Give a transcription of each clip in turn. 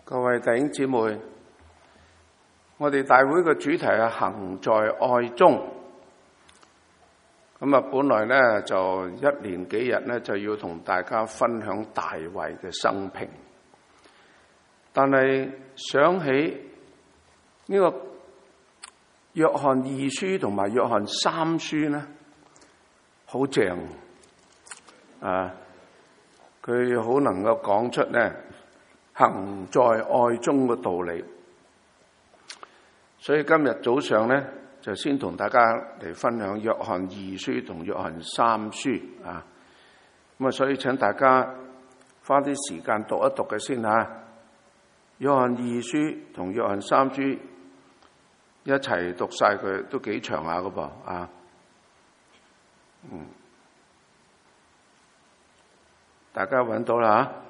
各位弟兄姊妹，我哋大會嘅主題係行在愛中。咁啊，本來咧就一連幾日咧就要同大家分享大衛嘅生平，但係想起呢個約翰二書同埋約翰三書咧，好正啊！佢好能夠講出咧行在愛中嘅道理，所以今日早上咧就先同大家嚟分享約翰二書同約翰三書啊。咁啊，所以請大家花啲時間讀一讀嘅先吓。約翰二書同約翰三書一齊讀晒佢，都幾長下噶噃啊。大家揾到啦吓，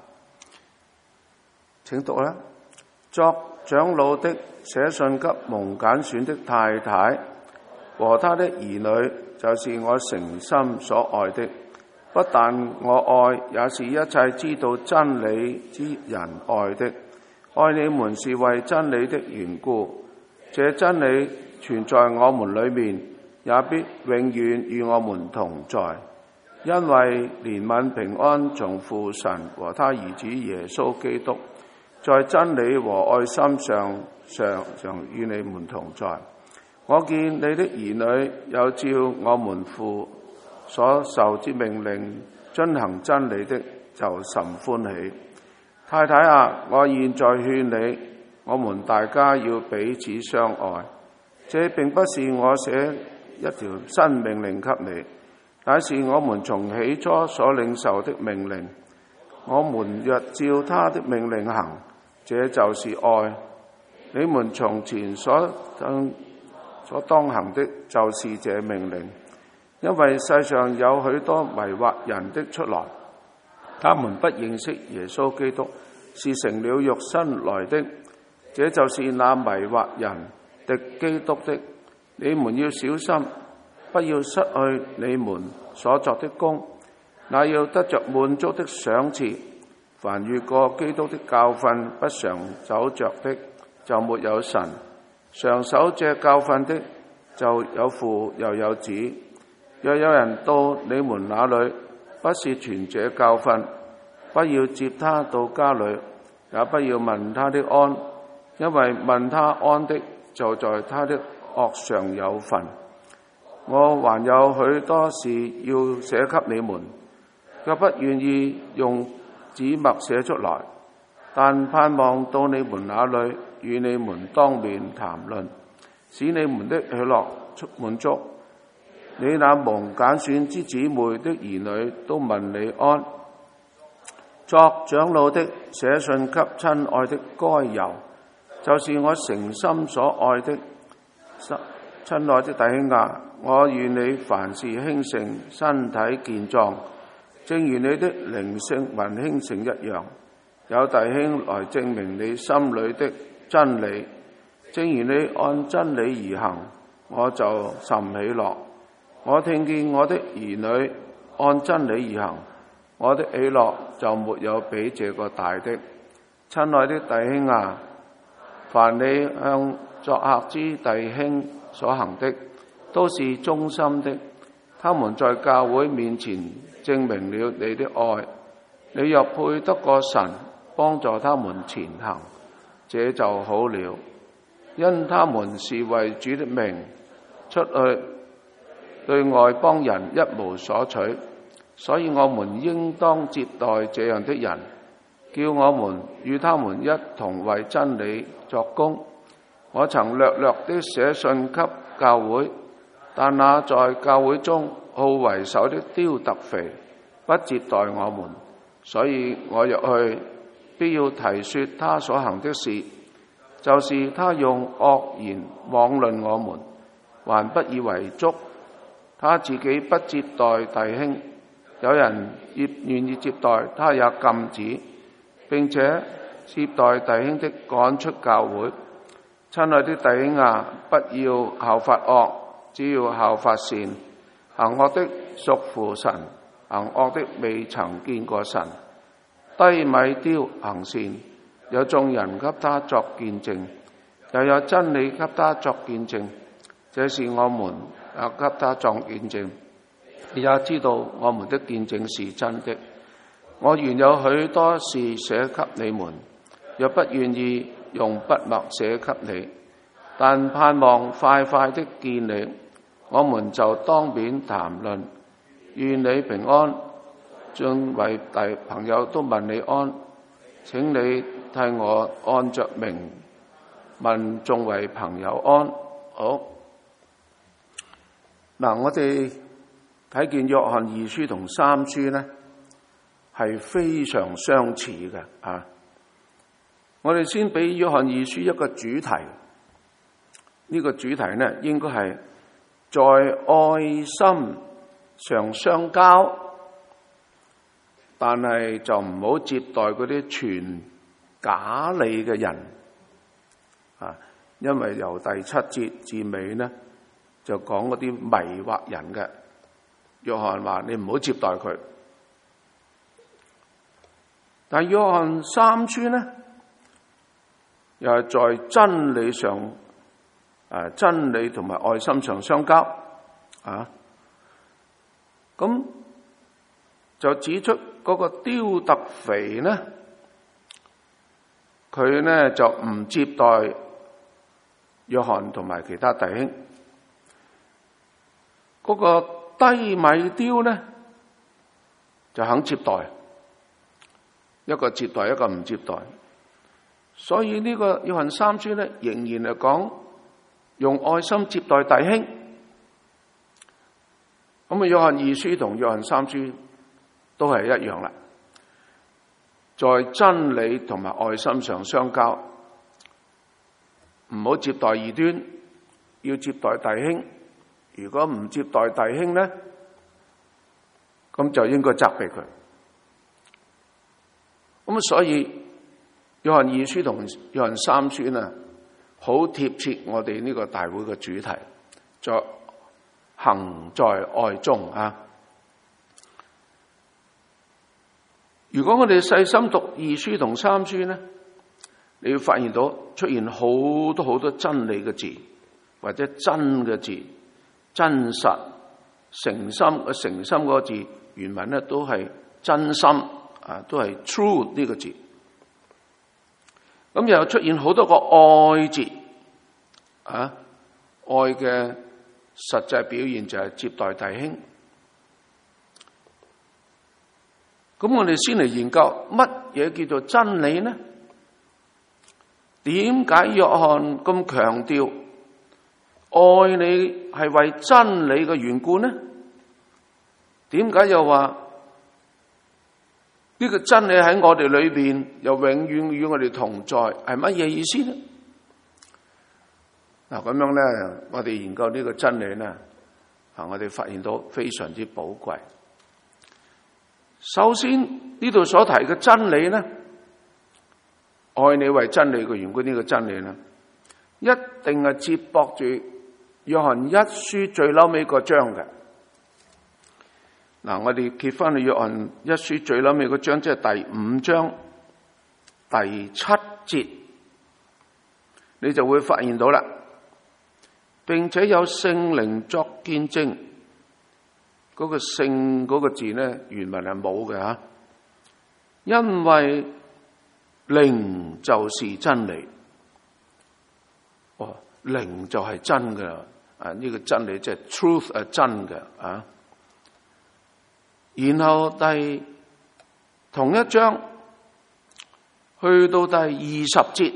請讀啦。作長老的寫信給蒙揀選的太太和他的兒女，就是我誠心所愛的。不但我愛，也是一切知道真理之人愛的。愛你們是為真理的緣故，這真理存在我們裏面，也必永遠與我們同在。因為憐憫平安從父神和他兒子耶穌基督，在真理和愛心上常與你們同在。我見你的兒女有照我們父所受之命令遵行真理的，就甚歡喜。太太啊，我現在勸你，我們大家要彼此相愛。這並不是我寫一條新命令給你，乃是我們從起初所領受的命令。我們若照他的命令行，這就是愛。你們從前所當行的，就是這命令。因為世上有許多迷惑人的出來，他們不認識耶穌基督是成了肉身來的，這就是那迷惑人敵基督的。你們要小心，不要失去你們所作的工，那要得着滿足的賞賜。凡越過基督的教訓不常走着的，就沒有神；常守這教訓的，就有父又有子。若有人到你們那裏，不是傳這教訓，不要接他到家裏，也不要問他的安，因為問他安的，就在他的惡上有份。我還有許多事要寫給你們，卻不願意用紙墨寫出來，但盼望到你們那裏，與你們當面談論，使你們的喜樂滿足。你那蒙揀選之姊妹的兒女都問你安。作長老的寫信給親愛的該猶，就是我誠心所愛的。親愛的弟兄啊，我願你凡事興盛，身體健壯，正如你的靈性還興盛一樣。有弟兄來證明你心裏的真理，正如你按真理而行，我就甚喜樂。我聽見我的兒女按真理而行，我的喜樂就沒有比這個大的。親愛的弟兄啊，凡你向作客之弟兄所行的，都是忠心的。他們在教會面前證明了你的愛。你若配得過神幫助他們前行，這就好了，因他們是為主的名出去，對外邦人一無所取。所以我們應當接待這樣的人，叫我們與他們一同為真理作工。我曾略略的寫信給教會，但那在教會中好為首的丟特腓不接待我們，所以我若去，必要提說他所行的事，就是他用惡言妄論我們，還不以為足。他自己不接待弟兄，有人願意接待，他也禁止，並且接待弟兄的趕出教會。親愛的弟兄啊，不要效法惡，只要效法善。行惡的屬乎神，行惡的未曾見過神。低米丟行善， 有眾人給他作見證，又有真理給他作見證。這是我們也給他作見證，你也知道我們的見證是真的。我原有許多事寫給你們，若不願意用筆墨寫給你，但盼望快快的見你，我們就當面談論。願你平安，眾位弟朋友都問你安，請你替我按着名問眾位朋友安。好，嗱，我哋睇見約翰二書同三書呢，係非常相似嘅啊！我哋先俾約翰二書一個主題，呢個主題呢，應該係在愛心上相交，但係就唔好接待嗰啲傳假理嘅人啊！因為由第7節至尾呢，就講嗰啲迷惑人嘅。約翰話你唔好接待佢，但係約翰三書呢，又係在真理上，真理同埋愛心上相交啊。咁就指出嗰個丟特腓呢，佢呢就唔接待約翰同埋其他弟兄。嗰個低米丟呢，就肯接待，一個接待，一個唔接待。所以呢個約翰三書呢，仍然係講用愛心接待弟兄。咁啊，約翰二書同約翰三書都係一樣啦，在真理同埋愛心上相交，唔好接待異端，要接待弟兄。如果唔接待弟兄呢，咁就應該責備佢。咁所以約翰二書同約翰三書呢，好貼切我哋呢個大會嘅主題，在行在愛中啊！如果我哋細心讀二書同三書呢，你會發現到出現好多好多真理嘅字，或者真嘅字。真實、誠心嘅誠心嗰個字原文咧都係真心啊，都係 true 呢個字。咁又出現好多個愛字啊，愛嘅實際表現就係接待弟兄。咁我哋先嚟研究乜嘢叫做真理呢？點解約翰咁強調愛你係為真理嘅緣故呢？點解又話呢個真理喺我哋裏邊又永遠與我哋同在，係乜嘢意思呢？嗱，咁樣咧，我哋研究呢個真理呢，我哋發現到非常之寶貴。首先呢度所提嘅真理呢，愛你為真理嘅緣故，呢個真理呢，一定係接駁住約翰一書最嬲尾個章嘅。嗱，我哋揭翻去約翰一書最嬲尾個章，即係第5章第7節，你就會發現到啦。並且有聖靈作見證，嗰個聖嗰個字呢，原文係冇嘅吓，因為靈就是真理。靈就係真嘅啊！呢個真理即係 truth 係真嘅啊。然後同一章去到第20節，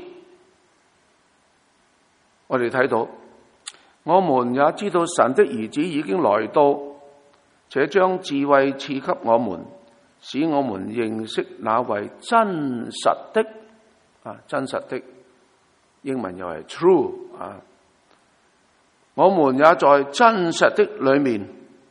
我哋睇到，我們也知道神的兒子已經來到，且將智慧賜給我們，使我們認識那位真實的啊，真實的。英文又係 true 啊！我們也在真實的裏面，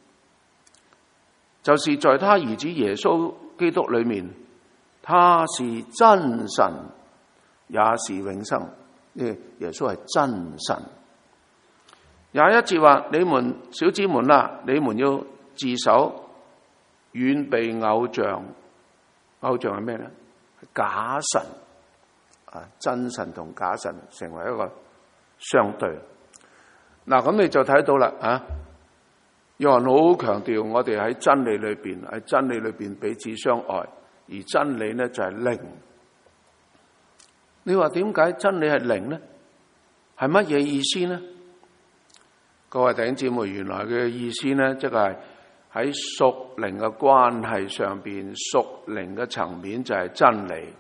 就是在他兒子耶穌基督裏面，他是真神，也是永生。耶穌係真神。21節話：你們小子們啊，你們要自守，遠避偶像。偶像係咩呢？假神。 真神同假神成為一個相對。嗱，咁你就睇到啦，約翰好強調我哋喺真理裏邊彼此相愛，而真理呢就係靈。你話點解真理係靈呢？係乜嘢意思呢？各位弟兄姊妹，原來嘅意思呢，即係喺屬靈嘅關係上邊，屬靈嘅層面就係真理。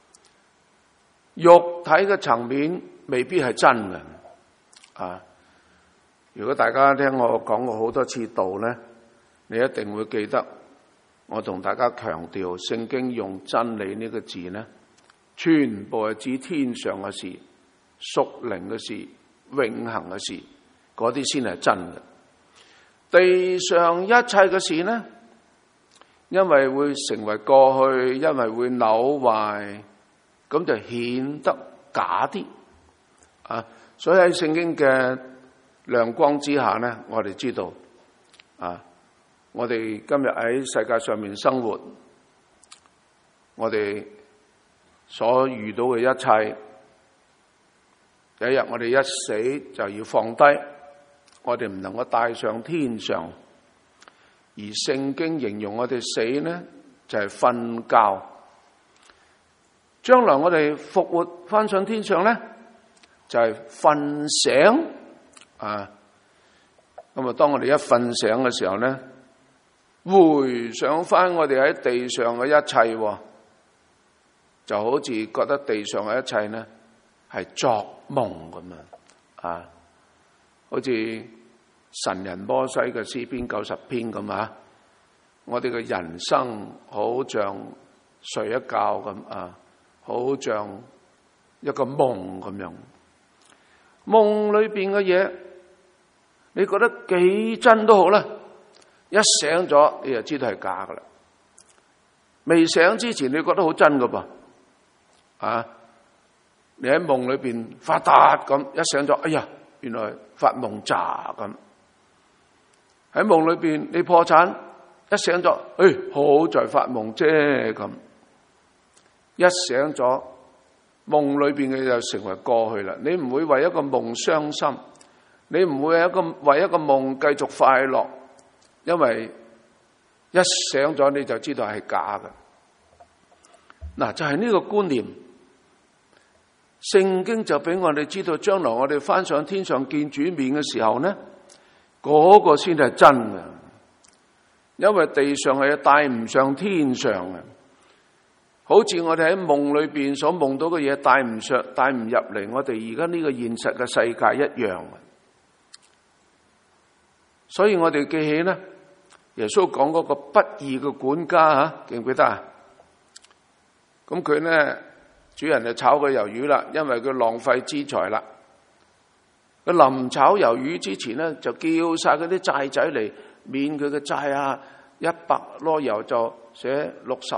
肉體嘅層面未必係真嘅。如果大家聽我講過好多次道呢，你一定會記得我同大家強調，聖經用真理呢個字呢，全部係指天上嘅事、屬靈嘅事、永恆嘅事，嗰啲先係真嘅。地上一切嘅事呢，因為會成為過去，因為會朽壞，咁就顯得假啲。所以喺聖經嘅亮光之下呢，我哋知道我哋今日喺世界上面生活，我哋所遇到嘅一切，有一日我哋一死就要放低，我哋唔能夠帶上天上。而聖經形容我哋死呢，就係瞓覺。將來我哋復活返上天上呢，就係瞓醒。咁當我哋一瞓醒嘅時候呢，回想返我哋喺地上嘅一切，就好似覺得地上嘅一切呢係作夢咁樣。好似神人摩西嘅詩篇90篇咁。我哋嘅人生好像睡一覺咁，好像一個夢咁樣。夢裏邊嘅嘢，你覺得幾真都好啦，一醒咗你就知道係假噶啦。未醒之前你覺得好真噶噃，你喺夢裏邊發達咁，一醒咗，哎呀，原來發夢渣咁。喺夢裏邊你破產，一醒咗，好在發夢啫咁。一醒咗，夢裏邊嘅就成為過去啦。你唔會為一個夢傷心，你唔會為一個夢繼續快樂，因為一醒咗你就知道係假嘅。嗱，就係呢個觀念，聖經就俾我哋知道，將來我哋返上天上見主面嘅時候呢，嗰個先係真嘅。因為地上係帶唔上天上嘅，好似我哋喺夢裏邊所夢到嘅嘢帶唔入嚟我哋而家呢個現實嘅世界一樣。所以我哋記起呢，耶穌講嗰個不義嘅管家記唔記得啊？咁佢呢，主人就炒佢魷魚啦，因為佢浪費資財啦。佢臨炒魷魚之前呢，就叫晒嗰啲債仔嚟免佢嘅債，100籮油就寫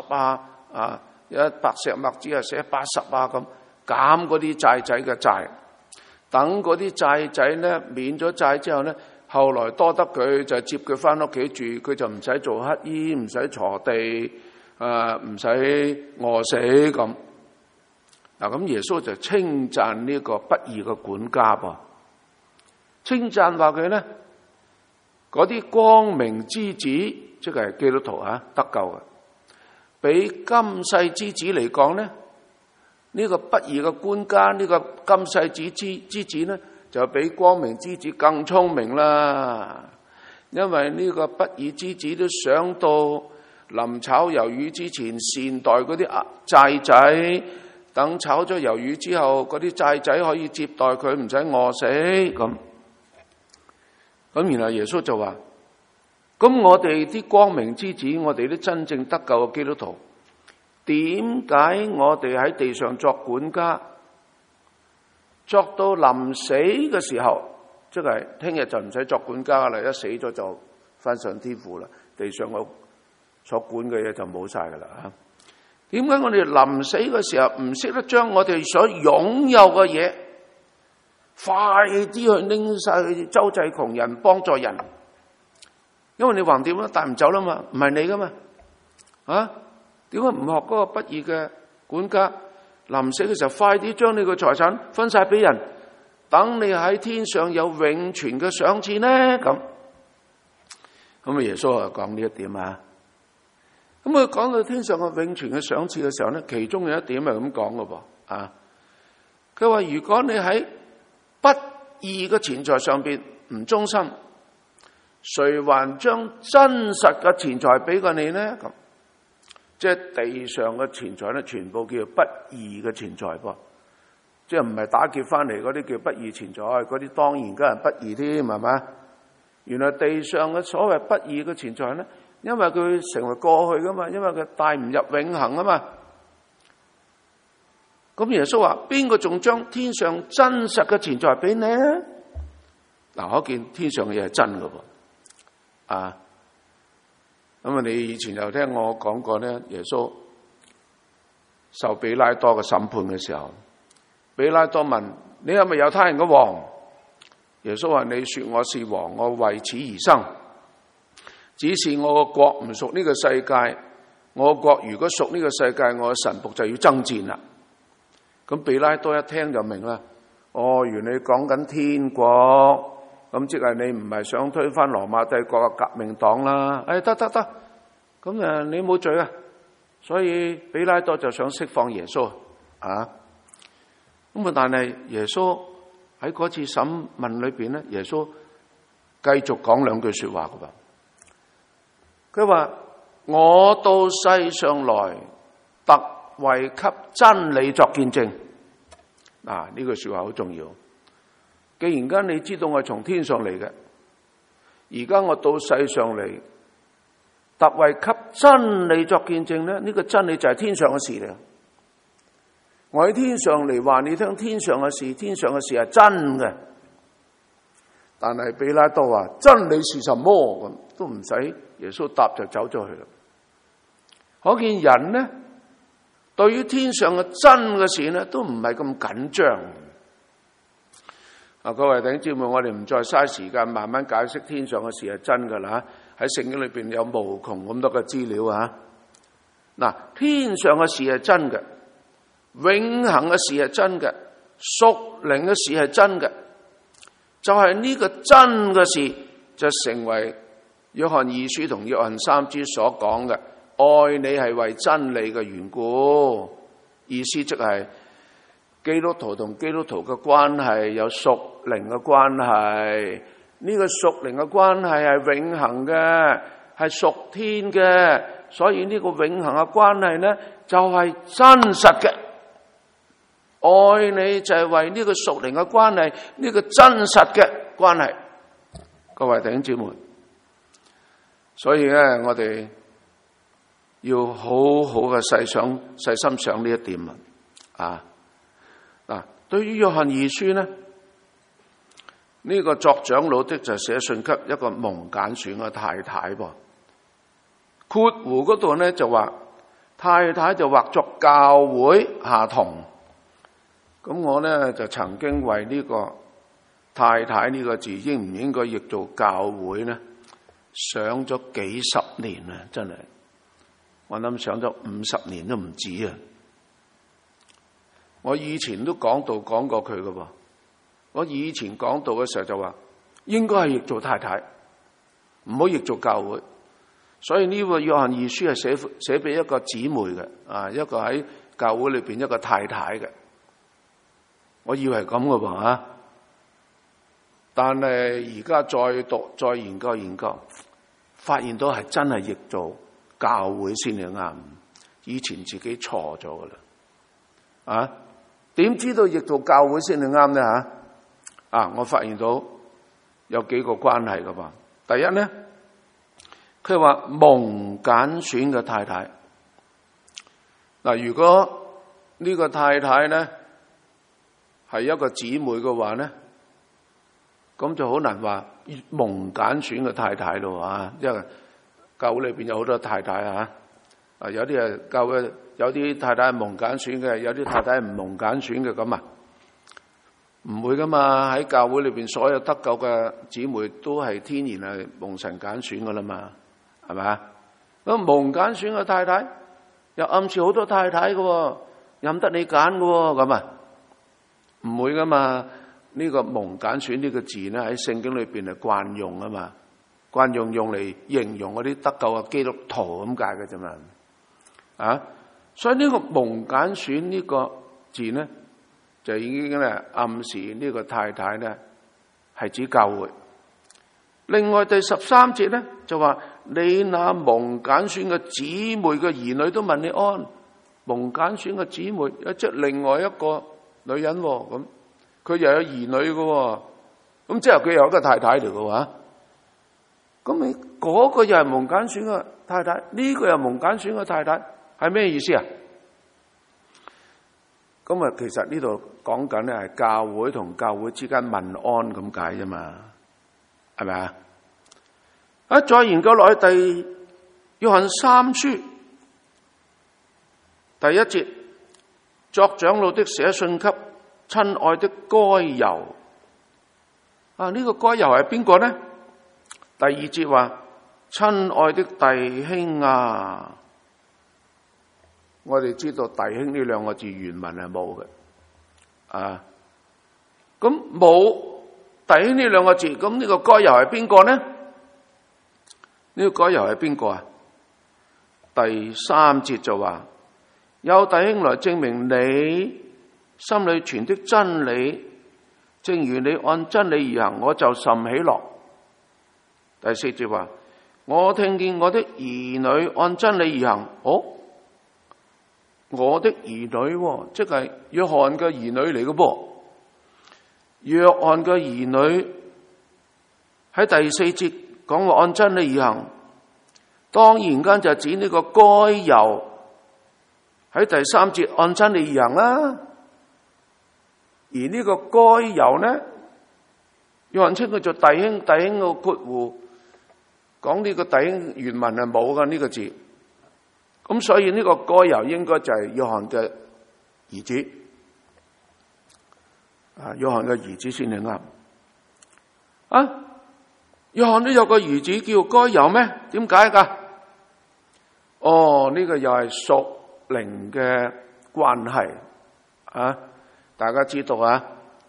60100石麥子寫80咁，減嗰啲債仔嘅債。等嗰啲債仔呢免咗債之後呢，後來多得佢就接佢翻屋企住，佢就唔使做乞衣，唔使鋤地，唔使餓死咁。咁耶穌就稱讚呢個不義嘅管家噃，稱讚話佢呢，嗰啲光明之子，即係基督徒得救嘅，比今世之子嚟講呢，呢個不義嘅管家，呢個今世之子呢，就比光明之子更聰明啦。因為呢個不義之子都想到臨炒魷魚之前善待嗰啲債仔，等炒咗魷魚之後，嗰啲債仔可以接待佢，唔使餓死咁。咁然後耶穌就話：咁我哋啲光明之子，我哋啲真正得救嘅基督徒，點解我哋喺地上作管家，作到臨死嘅時候，即係聽日就唔使作管家啦，一死咗就返上天父啦，地上我所管嘅嘢就冇晒噶啦。點解我哋臨死嘅時候唔識得將我哋所擁有嘅嘢快啲去拎晒去周濟窮人，幫助人？因為你橫掂都帶唔走啦嘛，唔係你噶嘛。點解唔學嗰個不義嘅管家， 臨死嘅時候，快啲將你個財產分晒俾人，等你喺天上有永存嘅賞賜呢？咁啊，耶穌啊講呢一點啊。咁佢講到天上嘅永存嘅賞賜嘅時候咧，其中有一點係咁講嘅噃啊。佢話如果你喺不義嘅錢財上邊唔忠心，誰還將真實嘅錢財俾過你呢？咁即係地上嘅錢財咧，全部叫做不義嘅錢財噃，即係唔係打劫翻嚟嗰啲叫不義錢財，嗰啲當然梗係不義添，係嘛？原來地上嘅所謂不義嘅錢財咧，因為佢成為過去噶嘛，因為佢帶唔入永恆啊嘛。咁耶穌話：邊個仲將天上真實嘅錢財俾你？嗱，可見天上嘅嘢係真噶噃。啊，咁啊！你以前又聽我講過咧，耶穌受比拉多嘅審判嘅時候，比拉多問：你係咪猶太人嘅王？耶穌話：你說我是王，我為此而生。只是我個國唔屬呢個世界，我個國如果屬呢個世界，我嘅臣僕就要爭戰啦。咁比拉多一聽就明啦。哦，原來你講緊天國。咁即係你唔係想推翻羅馬帝國嘅革命黨啦？得，咁你冇罪啊！所以比拉多就想釋放耶穌啊！咁啊，但係耶穌喺嗰次審問裏邊咧，耶穌繼續講兩句說話噶噃。佢話：我到世上來，特為給真理作見證。嗱，呢句說話好重要。既然間你知道我係從天上嚟嘅，而家我到世上嚟，特為給真理作見證咧。呢個真理就係天上嘅事嚟。我喺天上嚟話你聽天上嘅事，天上嘅事係真嘅。但係比拉多話真理是什麼？咁都唔使耶穌答就走咗去啦。可見人呢，對於天上嘅真嘅事呢，都唔係咁緊張。各位弟兄姊妹，我哋唔再嘥時間慢慢解釋天上嘅事係真噶啦。喺聖經裏邊有無窮咁多嘅資料啊。嗱，天上嘅事係真嘅，永恆嘅事係真嘅，屬靈嘅事係真嘅。就係呢個真嘅事，就成為約翰二書同約翰三書所講嘅，愛你係為真理嘅緣故。意思即係基督徒同基督徒嘅關係有屬靈嘅關係，呢個屬靈嘅關係係永恆嘅，係屬天嘅，所以呢個永恆嘅關係呢，就係真實嘅。愛你就係為呢個屬靈嘅關係，呢個真實嘅關係。各位弟兄姊妹，所以咧，我哋要好好嘅細心想呢一點啊。嗱，對於約翰二書呢，呢個作長老的就寫信給一個蒙揀選嘅太太噃。括弧嗰度呢就話太太就畫作教會下同。咁我呢就曾經為呢個太太呢個字應唔應該譯做教會呢，想咗幾十年啊！真係，我諗想咗50年都唔止啊！我以前都講過佢噶噃，我以前講道嘅時候就話應該係譯做太太，唔好譯做教會。所以呢個約翰二書係寫俾一個姊妹嘅啊，一個喺教會裏邊一個太太嘅。我以為係咁嘅噃吓，但係而家再讀再研究，發現到係真係譯做教會先至啱，以前自己錯咗噶啦。啊，點知道譯做教會先至啱呢吓？啊，我發現到有幾個關係噶噃。第一呢，佢話蒙揀選嘅太太。嗱，如果呢個太太呢係一個姊妹嘅話呢，咁就好難話蒙揀選嘅太太咯啊！因為教會裏邊有好多太太啊，有啲係教會有啲太太係蒙揀選嘅，有啲太太係唔蒙揀選嘅咁啊，唔會噶嘛！喺教會裏邊所有得救嘅姊妹都係天然係蒙神揀選噶啦嘛，係咪？咁蒙揀選嘅太太又暗示好多太太嘅， 任得你揀嘅咁啊，唔會噶嘛。呢個蒙揀選呢個字咧喺聖經裏邊係慣用啊嘛，慣用嚟形容嗰啲得救嘅基督徒咁解嘅啫嘛。啊，所以呢個蒙揀選呢個字咧就已經咧暗示呢個太太咧係指教會。另外第13節咧就話，你那蒙揀選嘅姊妹嘅兒女都問你安。蒙揀選嘅姊妹即係另外一個女人咁，佢又有兒女嘅，咁即係佢又有一個太太嚟嘅話，咁你嗰個又係蒙揀選嘅太太，呢個又蒙揀選嘅太太，係咩意思啊？咁啊，其實呢度講緊咧係教會同教會之間問安咁解啫嘛，係咪啊？再研究落去第約翰3書第1節，作長老的寫信給親愛的該猶。呢個該猶係邊個呢？第2節話，親愛的弟兄啊，我哋知道弟兄呢兩個字原文係冇嘅，咁冇弟兄呢兩個字，咁呢個該猶係邊個呢？呢個該猶係邊個啊？第3節就話，有弟兄來證明你心裏存的真理，正如你按真理而行，我就甚喜樂。第4節話，我聽見我的兒女按真理而行。我的兒女，即係約翰嘅兒女嚟嘅噃。約翰嘅兒女喺第4節講話按真理而行，當然間就指呢個該猶喺第3節按真理而行啦。而呢個該猶呢，約翰稱佢做弟兄，弟兄個括弧講呢個弟兄原文係冇㗎呢個字，咁所以呢個該猶應該就係約翰嘅兒子，約翰嘅兒子先係啱。約翰都有個兒子叫該猶咩？點解㗎？呢個又係屬靈嘅關係啊！大家知道啊，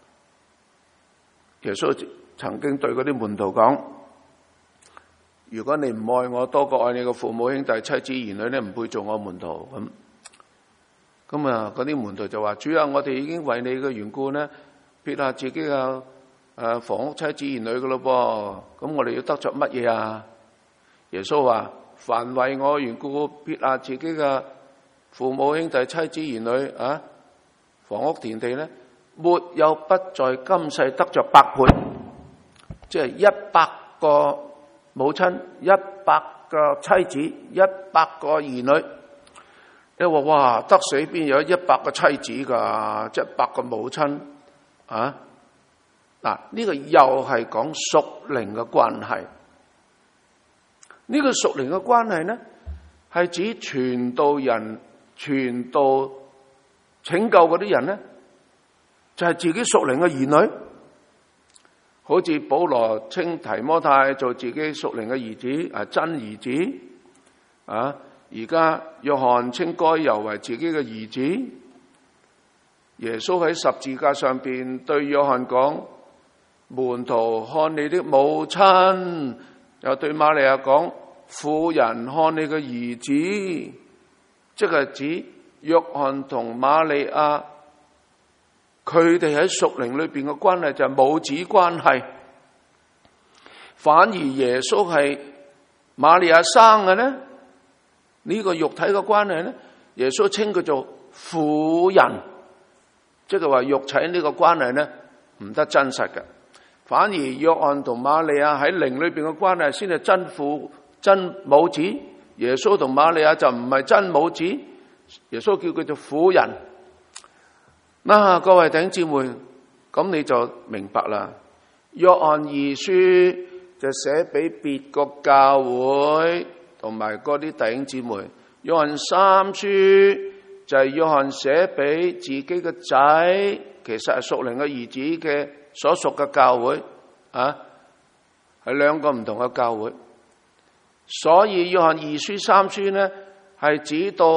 耶穌曾經對嗰啲門徒講，如果你唔愛我多過愛你嘅父母兄弟妻子兒女咧，唔配做我門徒。咁啊，嗰啲門徒就話，主啊，我哋已經為你嘅緣故咧，撇下自己嘅房屋妻子兒女噶咯噃，咁我哋要得着乜嘢啊？耶穌話，凡為我緣故撇下自己嘅父母兄弟妻子兒女房屋田地咧，沒有不在今世得着100倍，即係100個母親、100個妻子、100個兒女。你話哇，得死邊有100個妻子噶，100個母親啊？嗱，呢個又係講屬靈嘅關係。呢個屬靈嘅關係呢，係指傳道人傳道拯救嗰啲人呢，就係自己屬靈嘅兒女。好似保羅稱提摩太做自己屬靈嘅兒子，真兒子。而家約翰稱該猶為自己嘅兒子。耶穌喺十字架上邊對約翰講，門徒看你的母親，又對瑪利亞講，婦人看你嘅兒子，即係指約翰同瑪利亞，佢哋喺屬靈裏邊嘅關係就係母子關係。反而耶穌係瑪利亞生嘅呢，呢個肉體嘅關係呢，耶穌稱佢做婦人，即係話肉體呢個關係呢唔得真實嘅。反而約翰同瑪利亞喺靈裏邊嘅關係先係真父真母子，耶穌同瑪利亞就唔係真母子，耶穌叫佢做婦人。各位弟兄姊妹，咁你就明白啦。約翰2書就寫俾別個教會同埋嗰啲弟兄姊妹，約翰3書就係約翰寫俾自己嘅仔，其實係屬靈嘅兒子嘅所屬嘅教會，係兩個唔同嘅教會。所以約翰2書3書呢，係指到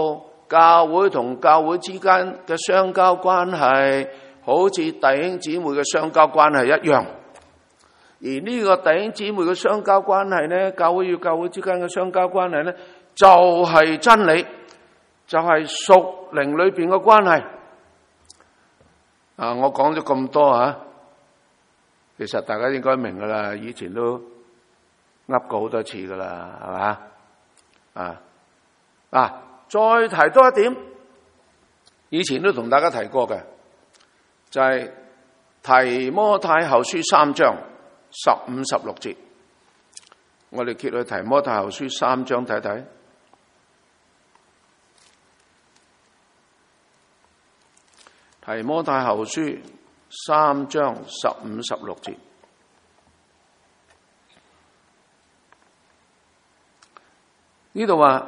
教會同教會之間嘅相交關係，好似弟兄姊妹嘅相交關係一樣。而呢個弟兄姊妹嘅相交關係呢，教會與教會之間嘅相交關係呢，就係真理，就係屬靈裏邊嘅關係。我講咗咁多啊，其實大家應該明噶啦，以前都噏過好多次噶啦，係嘛？再提多一點，以前都同大家提過嘅，就係提摩太後書3章15、16節。我哋揭去提摩太後書3章睇睇。提摩太後書3章15、16節。呢度話，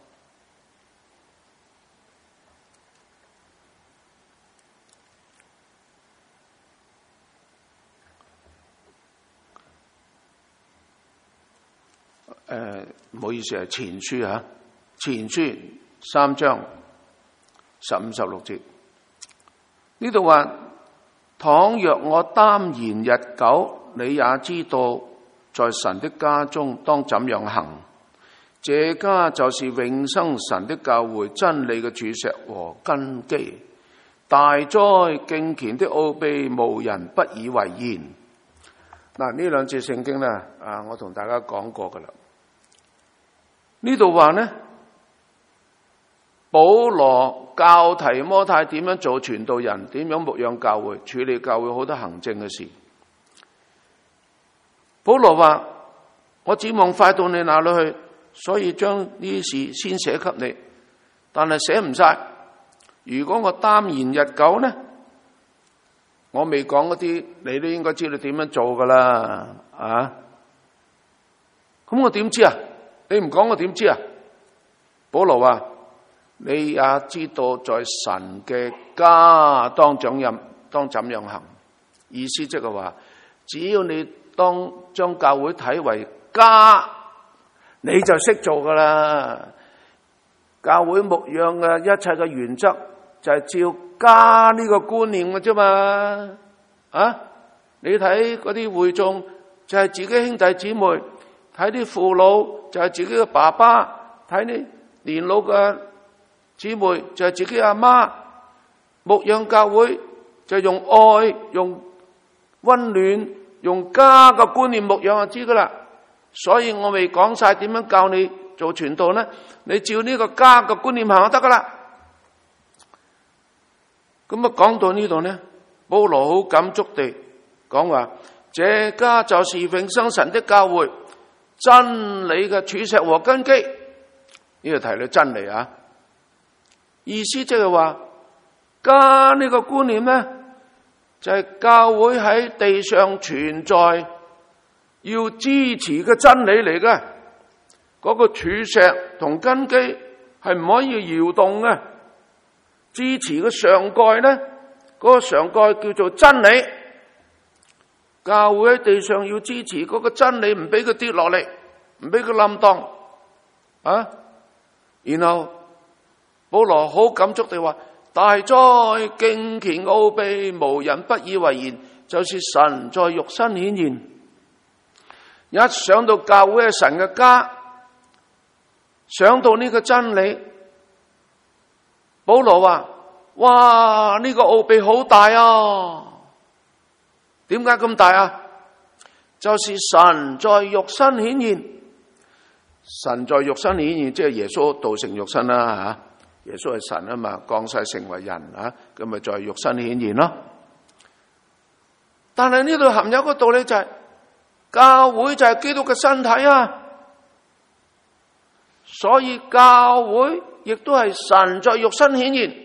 唔好意思，係前書吓，前書3章15、16節。呢度話，倘若我耽延日久，你也知道在神的家中當怎樣行。這家就是永生神的教會，真理嘅柱石和根基。大哉敬虔的奧秘，無人不以為然。嗱，呢兩節聖經呢，我同大家講過噶啦。呢度話呢，保羅教提摩太點樣做傳道人，點樣牧養教會，處理教會好多行政嘅事。保羅話：我指望快到你那裏去，所以將呢啲事先寫給你，但係寫唔晒。如果我耽延日久呢，我未講嗰啲，你都應該知道點樣做噶啦，咁我點知啊？你唔講我點知啊？保羅話：你也知道在神嘅家當怎樣行。意思即係話，只要你當將教會睇為家，你就識做噶啦。教會牧養嘅一切嘅原則就係照家呢個觀念嘅啫嘛。你睇嗰啲會眾就係自己兄弟姊妹，睇啲父老就係自己嘅爸爸，睇啲年老嘅姊妹就係自己阿媽。牧養教會就用愛、用溫暖、用家嘅觀念牧養就知噶啦。所以我未講晒點樣教你做傳道呢，你照呢個家嘅觀念行就得噶啦。咁講到呢度呢，保羅好感觸地講話：這家就是永生神的教會，真理嘅柱石和根基。呢個提到真理啊，意思即係話家呢個觀念呢，就係教會喺地上存在要支持嘅真理嚟嘅。嗰個柱石同根基係唔可以搖動嘅。支持嘅上蓋呢，嗰個上蓋叫做真理。教會喺地上要支持嗰個真理，唔俾佢跌落嚟，唔俾佢冧當。然後保羅好感觸地話：大哉敬虔奧秘，無人不以為然，就是神在肉身顯現。一想到教會係神嘅家，想到呢個真理，保羅話：哇，呢個奧秘好大啊！點解咁大啊？就是神在肉身顯現。神在肉身顯現，即係耶穌道成肉身啦。耶穌係神啊嘛，降世成為人啊，咁咪在肉身顯現咯。但係呢度含有一個道理就係，教會就係基督嘅身體啊。所以教會亦都係神在肉身顯現。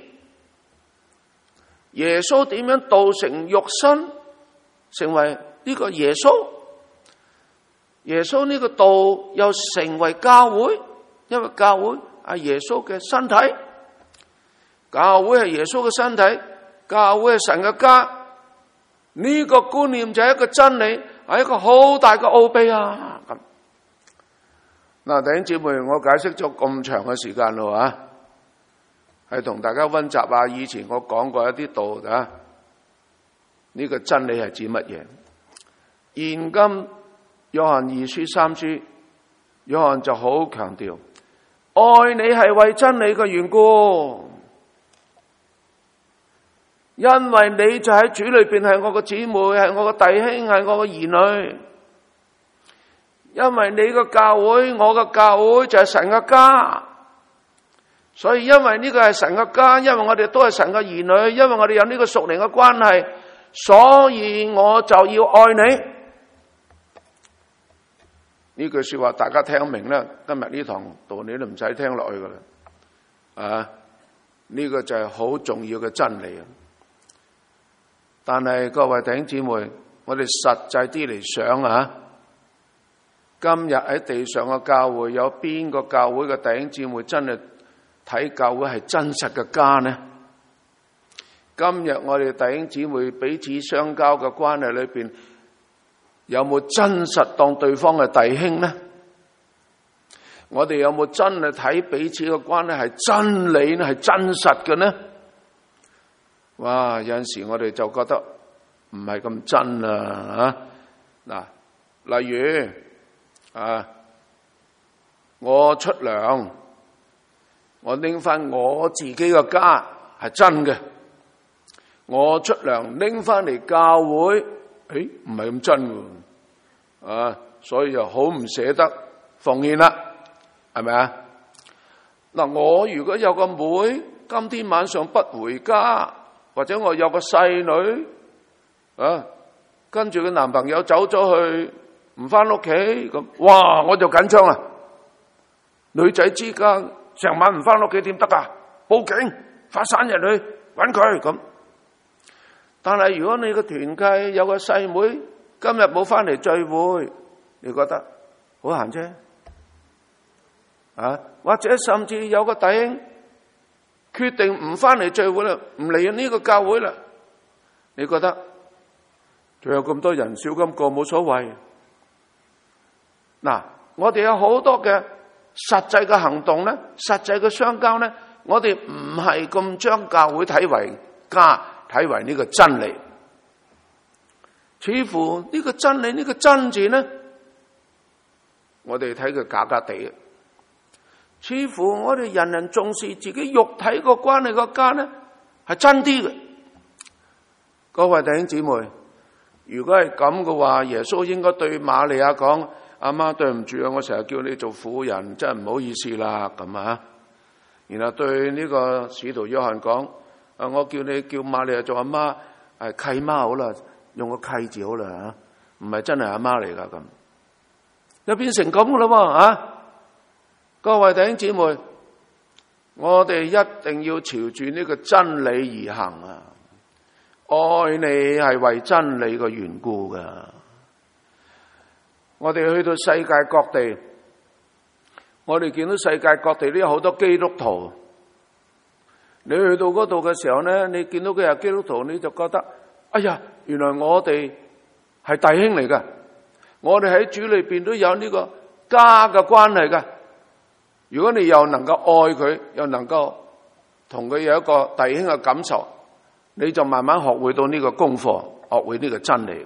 耶穌點樣道成肉身，成為呢個耶穌？耶穌呢個道又成為教會，因為教會係耶穌嘅身體，教會係耶穌嘅身體，教會係神嘅家。呢個觀念就係一個真理，係一個好大嘅奧秘啊！咁嗱，弟兄姊妹，我解釋咗咁長嘅時間咯， 係同大家溫習啊，以前我講過一啲道啊，呢個真理係指乜嘢？現今約翰二書三書，約翰就好強調，愛你係為真理嘅緣故，因為你就喺主裏邊係我個姊妹，係我個弟兄，係我個兒女。因為你個教會，我個教會就係神嘅家，所以因為呢個係神嘅家，因為我哋都係神嘅兒女，因為我哋有呢個屬靈嘅關係，所以我就要愛你。呢句說話大家聽明啦，今日呢堂道理都唔使聽落去噶啦。啊，呢個就係好重要嘅真理。但係各位弟兄姊妹，我哋實際啲嚟想啊，今日喺地上嘅教會，有邊個教會嘅弟兄姊妹真係睇教會係真實嘅家呢？今日我哋弟兄姊妹彼此相交嘅關係裏邊，有冇真實當對方嘅弟兄呢？我哋有冇真係睇彼此嘅關係係真理呢？係真實嘅呢？哇！有陣時我哋就覺得唔係咁真啦嗱，例如我出糧，我拎翻我自己嘅家係真嘅。我出糧拎翻嚟教會，唔係咁真喎，所以就好唔捨得奉獻啦，係咪啊？嗱，我如果有個妹今天晚上不回家，或者我有個細女跟住個男朋友走咗去，唔翻屋企咁，哇！我就緊張啦。女仔之間成晚唔翻屋企點得啊？報警，發散人去搵佢咁。但係如果你個團契有個細妹今日冇翻嚟聚會，你覺得好閒啫？或者甚至有個弟兄決定唔翻嚟聚會啦，唔嚟呢個教會啦，你覺得仲有咁多人少咁過冇所謂？嗱，我哋有好多嘅實際嘅行動咧，實際嘅相交咧，我哋唔係咁將教會睇為家，睇為呢個真理。似乎呢個真理，呢個真字咧，我哋睇佢假假地。似乎我哋人人重視自己肉體個關係個家咧，係真啲嘅。各位弟兄姊妹，如果係咁嘅話，耶穌應該對瑪利亞講：阿媽，對唔住啊，我成日叫你做婦人，真係唔好意思啦咁啊。然後對呢個使徒約翰講：我叫你叫瑪利亞做阿媽，係契媽好啦，用個契字好啦，唔係真係阿媽嚟噶咁。又變成咁噶啦喎。各位弟兄姊妹，我哋一定要朝住呢個真理而行啊！愛你係為真理嘅緣故噶。我哋去到世界各地，我哋見到世界各地都有好多基督徒。你去到嗰度嘅時候咧，你見到佢係基督徒，你就覺得，哎呀，原來我哋係弟兄嚟噶。我哋喺主裏邊都有呢個家嘅關係噶。如果你又能夠愛佢，又能夠同佢有一個弟兄嘅感受，你就慢慢學會到呢個功課，學會呢個真理。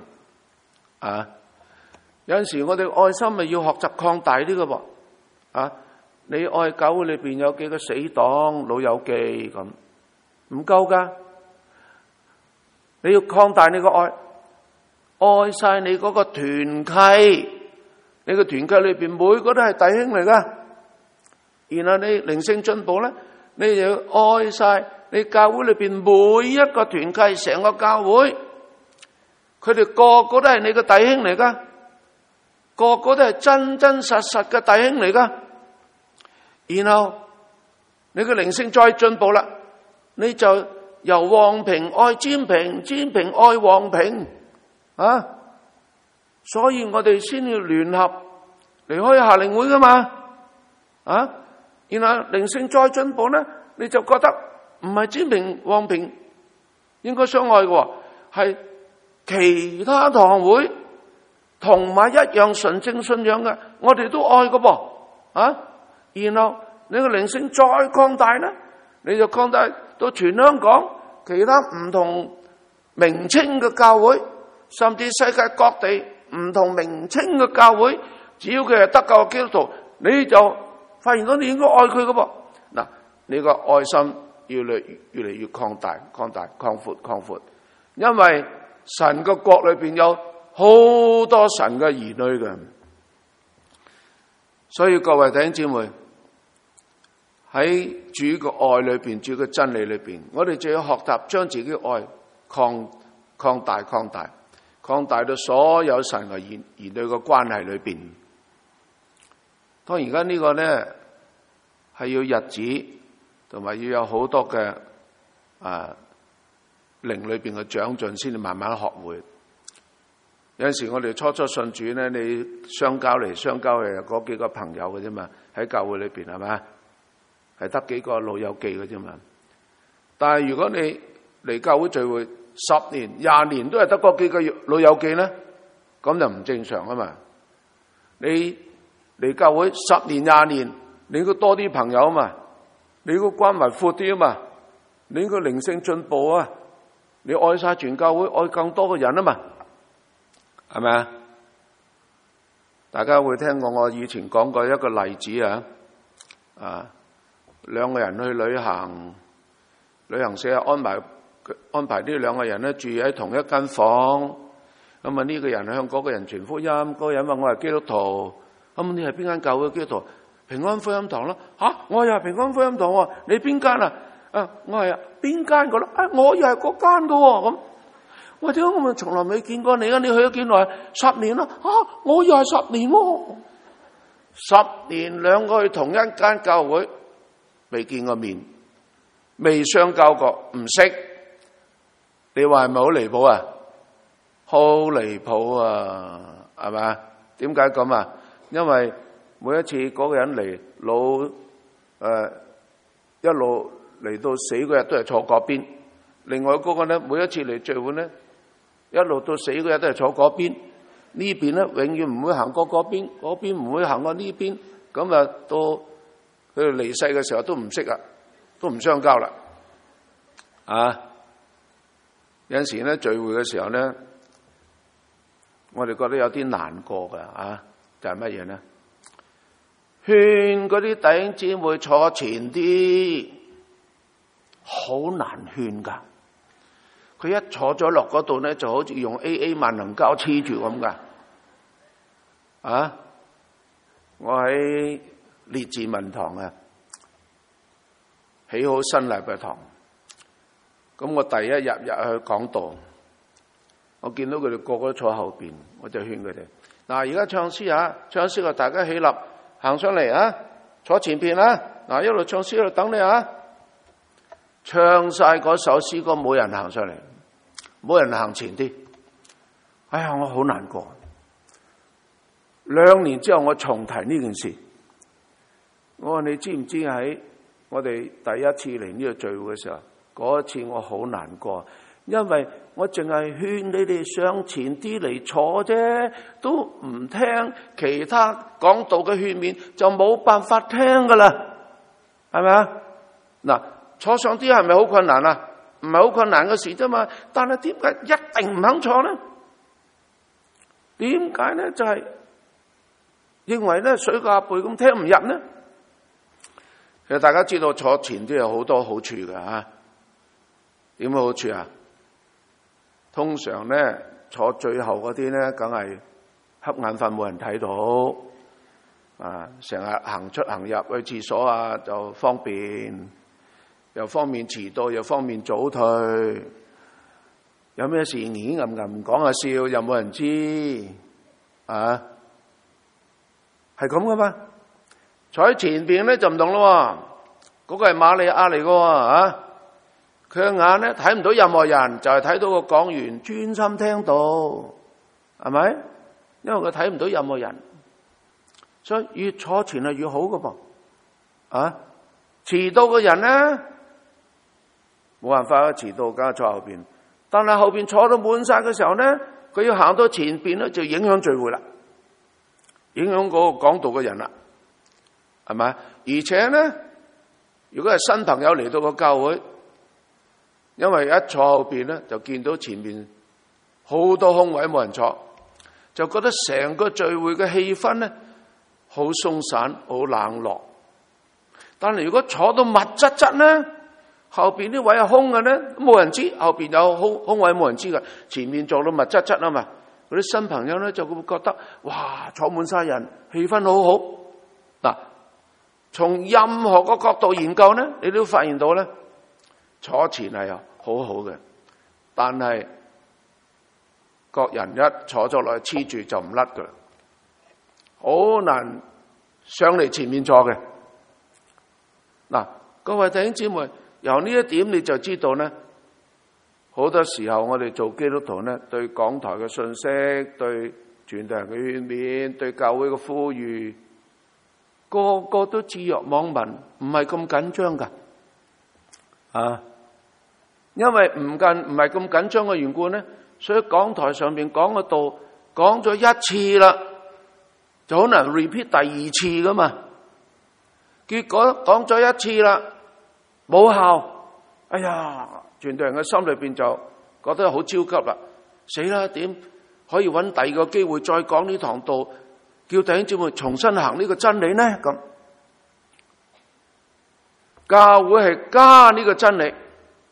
有陣時我哋愛心咪要學習擴大啲嘅噃。你愛教會裏邊有幾個死黨老友記咁，唔夠噶。你要擴大你個愛，愛晒你嗰個團契，你個團契裏邊每個都係弟兄嚟噶。然後你靈性進步咧，你就要愛晒你教會裏邊每一個團契，成個教會，佢哋個個都係你個弟兄嚟噶，個個都係真真實實嘅弟兄嚟噶。然後你個靈性再進步啦，你就由旺平愛占平，占平愛旺平所以我哋先要聯合離開夏令會噶嘛然後靈性再進步咧，你就覺得唔係占平旺平應該相愛嘅，係其他堂會同埋一樣純正信仰嘅，我哋都愛嘅然後你個靈性再擴大咧， 你就擴大到全香港其他唔同名稱嘅教會，甚至世界各地唔同名稱嘅教會，只要佢係得救嘅基督徒，你就發現到你應該愛佢㗎噃。嗱，你個愛心要越嚟越擴大、擴闊，因為神嘅國裏邊有好多神嘅兒女嘅，所以各位弟兄姊妹喺主嘅愛裏邊、主嘅真理裏邊，我哋就要學習將自己嘅愛擴大到所有神嘅兒女嘅關係裏邊。當然而家呢個咧係要日子，同埋要有好多嘅靈裏邊嘅長進，先至慢慢學會。有陣時我哋初信主咧，你相交嚟相交去嗰幾個朋友嘅啫嘛，喺教會裏邊係咪？係得幾個老友記嘅啫嘛。但係如果你嚟教會聚會10年、20年都係得嗰幾個老友記咧，咁就唔正常啊嘛。你嚟教會10年、20年，你應該多啲朋友啊嘛，你應該關懷闊啲啊嘛，你應該靈性進步啊，你愛晒全教會，愛更多嘅人啊嘛，係咪啊？大家會聽過我以前講過一個例子啊，兩個人去旅行社安排呢兩個人咧住喺同一間房，咁啊呢個人向嗰個人傳福音，嗰個人話我係基督徒，咁你係邊間教會嘅基督徒？平安福音堂啦。我又係平安福音堂喎，你邊間啊？我係邊間個咯？我又係嗰間噶喎。咁我點解我咪從來未見過你啊？你去咗幾耐？10年啦。我又係10年喎。10年兩個去同一間教會，未見過面，未相交過，唔識。你話係咪好離譜啊？好離譜啊，係咪？點解咁啊？因為每一次嗰個人嚟一路嚟到死嗰日都係坐嗰邊，另外嗰個咧每一次嚟聚會咧，一路到死嗰日都係坐嗰邊，呢邊咧永遠唔會行過嗰邊，嗰邊唔會行過呢邊，咁啊到佢哋離世嘅時候都唔識啊，都唔相交啦，有陣時咧聚會嘅時候咧，我哋覺得有啲難過㗎，就係乜嘢咧？勸嗰啲弟兄姊妹坐前啲，好難勸㗎。佢一坐咗落嗰度咧，就好似用 AA 萬能膠黐住咁㗎。我喺列治文堂起好新禮拜堂。咁我第一日入去講道，我見到佢哋個個都坐後邊，我就勸佢哋：嗱，而家唱詩唱詩大家起立行上嚟坐前邊嗱，一路唱詩一路等你唱晒嗰首詩歌，冇人行上嚟，冇人行前啲。哎呀，我好難過。2年之後，我重提呢件事。我話你知唔知喺我哋第一次嚟呢個聚會嘅時候，嗰一次我好難過，因為我淨係勸你哋上前啲嚟坐啫，都唔聽其他講道嘅勸勉，就冇辦法聽噶啦，係咪啊？嗱，坐上啲係咪好困難啊？唔係好困難嘅事啫嘛，但係點解一定唔肯坐呢？點解呢？就係認為咧水過背咁聽唔入呢？其實大家知道坐前啲有好多好處嘅點好處啊？通常咧坐最後嗰啲咧，梗係瞌眼瞓，冇人睇到成日行出行入去廁所就方便，又方便遲到，又方便早退。有咩事硬講下笑，又冇人知係咁噶嘛？坐喺前邊咧就唔同咯，嗰個係瑪利亞嚟噶佢嘅眼咧睇唔到任何人，就係睇到個講員專心聽到，係咪？因為佢睇唔到任何人，所以越坐前係越好噶噃。遲到嘅人咧冇辦法遲到梗係坐後邊，但係後邊坐到滿晒嘅時候咧，佢要行到前邊咧，就影響聚會啦，影響嗰個講道嘅人啦，係咪？而且咧如果係新朋友嚟到個教會，因為一坐後邊咧，就見到前面好多空位冇人坐，就覺得成個聚會嘅氣氛咧好鬆散、好冷落。但係如果坐到密質質咧，後邊啲位係空嘅咧，冇人知後邊有空位冇人知㗎，前面坐到密質質啊嘛，嗰啲新朋友咧就會覺得哇，坐滿晒人，氣氛好好。嗱，從任何個角度研究咧，你都發現到咧，坐前係好好嘅，但係各人一坐咗落去黐住就唔甩㗎，好難上嚟前面坐嘅。嗱，各位弟兄姊妹，由呢一點你就知道咧，好多時候我哋做基督徒咧，對講台嘅信息、對傳道人嘅勸勉、對教會嘅呼籲，個個都置若罔聞，唔係咁緊張噶。因為唔係咁緊張嘅緣故咧，所以講台上面講嘅道講咗一次啦，就可能 repeat 第二次噶嘛。結果講咗一次啦，冇效，哎呀，傳道人嘅心裏邊就覺得好焦急啦，死啦，點可以揾第二個機會再講呢堂道，叫弟兄姊妹重新行呢個真理呢？咁教會係加呢個真理，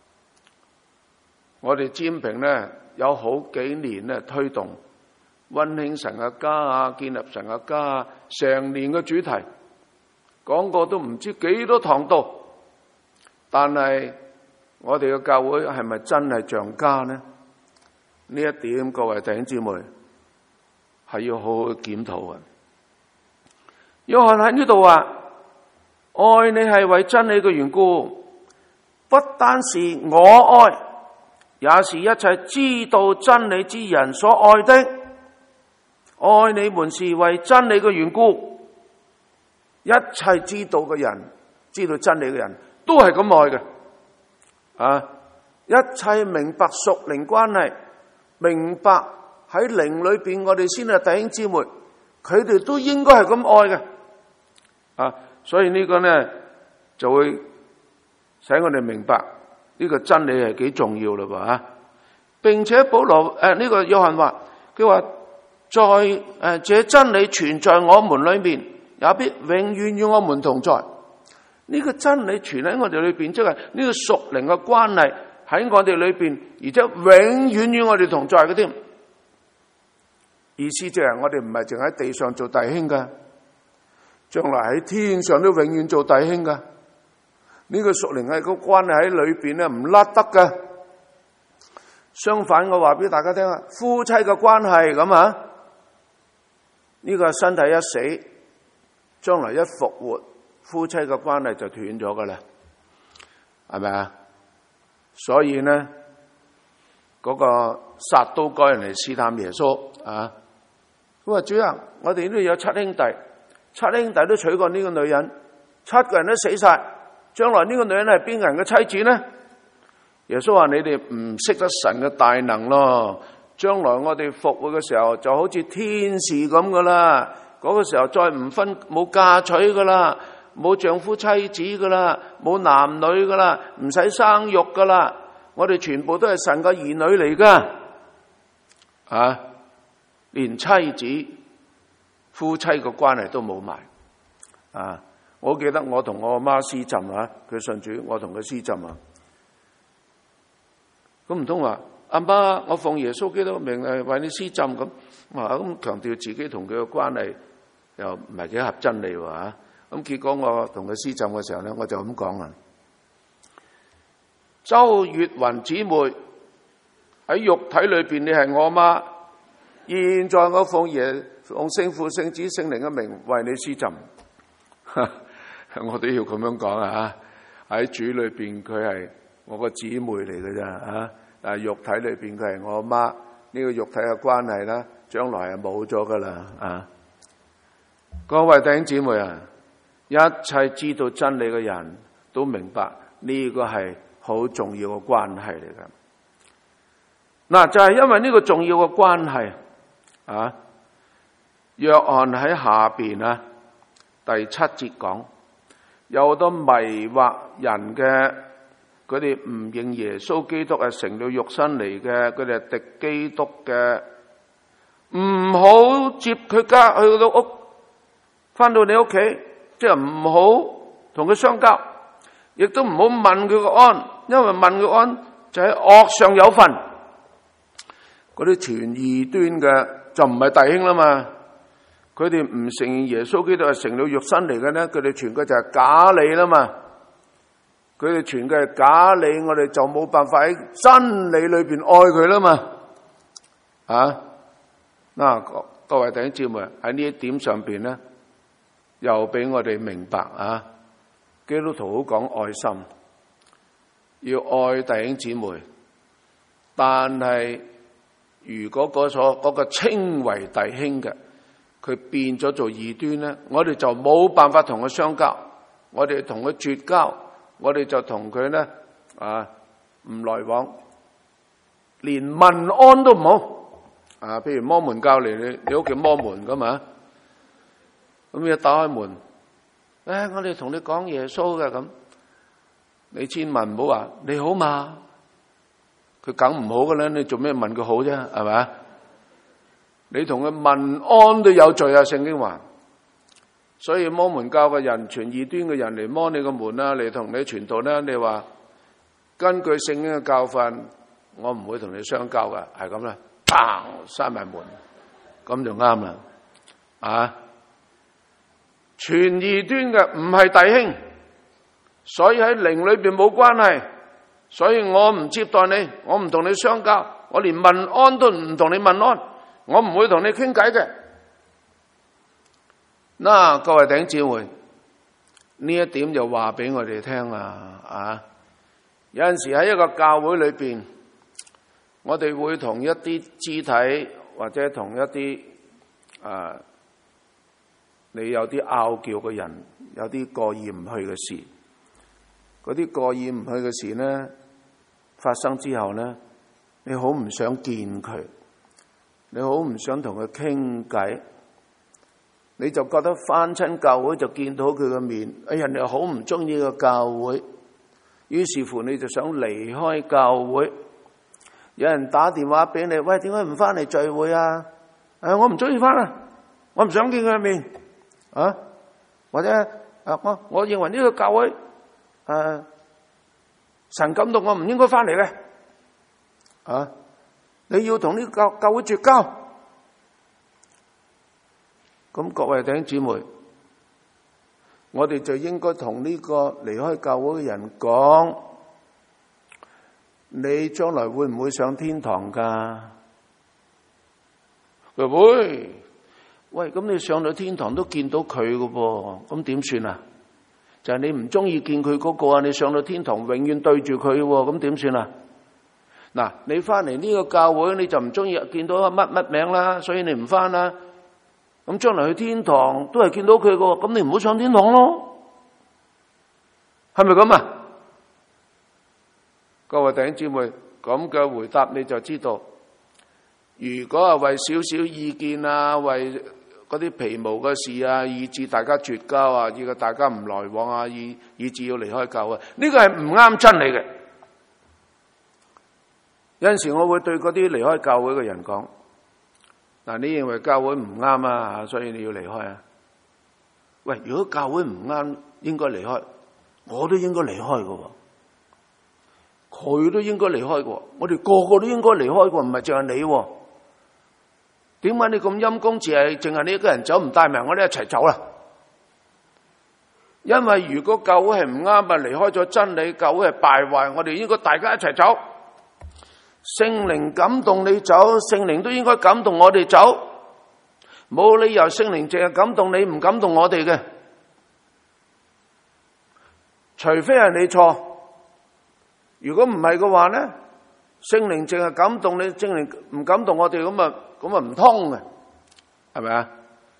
我哋占平咧有好幾年咧推動溫馨神嘅家啊，建立神嘅家啊，成年嘅主題講過都唔知幾多堂道，但係我哋嘅教會係咪真係像家呢？呢一點各位弟兄姊妹係要好好檢討嘅。約翰喺呢度話，愛你係為真理嘅緣故，不單是我愛，也是一切知道真理之人所愛的。愛你們是為真理嘅緣故。一切知道嘅人，知道真理嘅人都係咁愛嘅。一切明白屬靈關係，明白喺靈裏邊我哋先係弟兄姊妹，佢哋都應該係咁愛嘅。所以呢個呢就會使我哋明白呢個真理係幾重要嘞噃。並且保羅呢個約翰話，佢話在這真理存在我們裏面，也必永遠與我們同在。呢個真理存喺我哋裏邊，即係呢個屬靈嘅關係喺我哋裏邊，而且永遠與我哋同在嘅添。意思即係我哋唔係淨喺地上做弟兄噶，將來喺天上都永遠做弟兄噶。呢個屬靈嘅個關係喺裏邊咧唔甩得噶。相反，我話俾大家聽啊，夫妻嘅關係咁啊，呢個身體一死，將來一復活，夫妻嘅關係就斷咗噶啦，係咪啊？所以呢，嗰個撒都該人嚟試探耶穌啊！佢話主啊，我哋呢度有7兄弟，7兄弟都娶過呢個女人，7個人都死晒，將來呢個女人係邊個人嘅妻子呢？耶穌話：你哋唔識得神嘅大能咯，將來我哋復活嘅時候就好似天使咁噶啦。嗰個時候再唔分冇嫁娶噶啦，冇丈夫妻子噶啦，冇男女噶啦，唔使生育噶啦，我哋全部都係神嘅兒女嚟噶，連妻子夫妻嘅關係都冇埋。我記得我同我阿媽施浸佢信主，我同佢施浸咁唔通話阿媽，我奉耶穌基督名係為你施浸咁，咁強調自己同佢嘅關係又唔係幾合真理喎。咁結果我同佢施浸嘅時候咧，我就咁講啦。周月雲姊妹喺肉體裏邊，你係我媽，現在我奉聖父、聖子、聖靈嘅名為你施浸。我都要咁樣講喺主裏邊佢係我個姊妹嚟嘅咋但係肉體裏邊佢係我媽，呢個肉體嘅關係啦，將來係冇咗噶啦各位弟兄姊妹一切知道真理嘅人都明白呢個係好重要嘅關係嚟嘅。就係因為呢個重要嘅關係約翰喺下邊第7節講， 有好多迷惑人嘅，佢哋唔認耶穌基督係成了肉身嚟嘅，佢哋係敵基督嘅，唔好接佢家去到屋，翻到你屋企，即係唔好同佢相交，亦都唔好問佢個安，因為問佢安就喺惡上有份。嗰啲傳異端嘅就唔係弟兄啦嘛，佢哋唔承認耶穌基督係成了肉身嚟嘅咧，佢哋傳嘅就係假理啦嘛，佢哋傳嘅係假理，我哋就冇辦法喺真理裏邊愛佢啦嘛。各位弟兄姊妹喺呢一點上邊咧，又俾我哋明白基督徒好講愛心，要愛弟兄姊妹，但係如果嗰個稱為弟兄嘅，佢變咗做異端咧，我哋就冇辦法同佢相交，我哋同佢絕交，我哋就同佢咧唔來往，連問安都唔好譬如摩門教嚟，你屋企摩門噶嘛，咁一打開門，我哋同你講耶穌嘅，咁你千萬唔好話你好嘛，佢梗唔好嘅咧，你做咩問佢好啫？係咪？你同佢問安都有罪啊！聖經話，所以摩門教嘅人、傳異端嘅人嚟摸你個門啦，嚟同你傳道咧，你話根據聖經嘅教訓，我唔會同你相交噶，係咁啦，砰閂埋門，咁就啱啦。傳異端嘅唔係弟兄，所以喺靈裏邊冇關係，所以我唔接待你，我唔同你相交，我連問安都唔同你問安，我唔會同你傾偈嘅。各位弟兄姊妹，呢一點就話俾我哋聽啦。有陣時喺一個教會裏邊，我哋會同一啲肢體或者同一啲你有啲拗撬嘅人，有啲過意唔去嘅事，嗰啲過意唔去嘅事呢，發生之後呢，你好唔想見佢，你好唔想同佢傾偈，你就覺得返親教會就見到佢嘅面，人哋好唔中意個教會，於是乎你就想離開教會。有人打電話俾你，喂，點解唔返嚟聚會啊？我唔中意返啊，我唔想見佢嘅面。或者我認為呢個教會神感動我唔應該翻嚟嘅。你要同呢個教會絕交。咁各位弟兄姊妹，我哋就應該同呢個離開教會嘅人講，你將來會唔會上天堂㗎？佢會。喂，咁你上到天堂都見到佢嘅噃，咁點算啊？就係你唔中意見佢嗰個你上到天堂永遠對住佢，咁點算啊？你翻嚟呢個教會你就唔中意見到乜名啦，所以你唔翻啦。咁將來去天堂都係見到佢嘅，咁你唔好上天堂咯，係咪咁啊？各位弟兄姊妹，咁嘅回答你就知道，如果係為少少意見為嗰啲皮毛嘅事以致大家絕交以致大家唔來往以致要離開教會，呢個係唔啱真理嘅。有陣時我會對嗰啲離開教會嘅人講，你認為教會唔啱所以你要離開喂，如果教會唔啱應該離開，我都應該離開嘅，佢都應該離開嘅，我哋個個都應該離開嘅，唔係淨係你。點解你咁陰公，淨係你一個人走，唔帶埋我哋一齊走啦？因為如果教會係唔啱離開咗真理，教會係敗壞，我哋應該大家一齊走。聖靈感動你走，聖靈都應該感動我哋走，冇理由聖靈淨係感動你，唔感動我哋嘅。除非係你錯，如果唔係嘅話呢，聖靈淨係感動你，聖靈唔感動我哋，咁啊唔通嘅，係咪啊？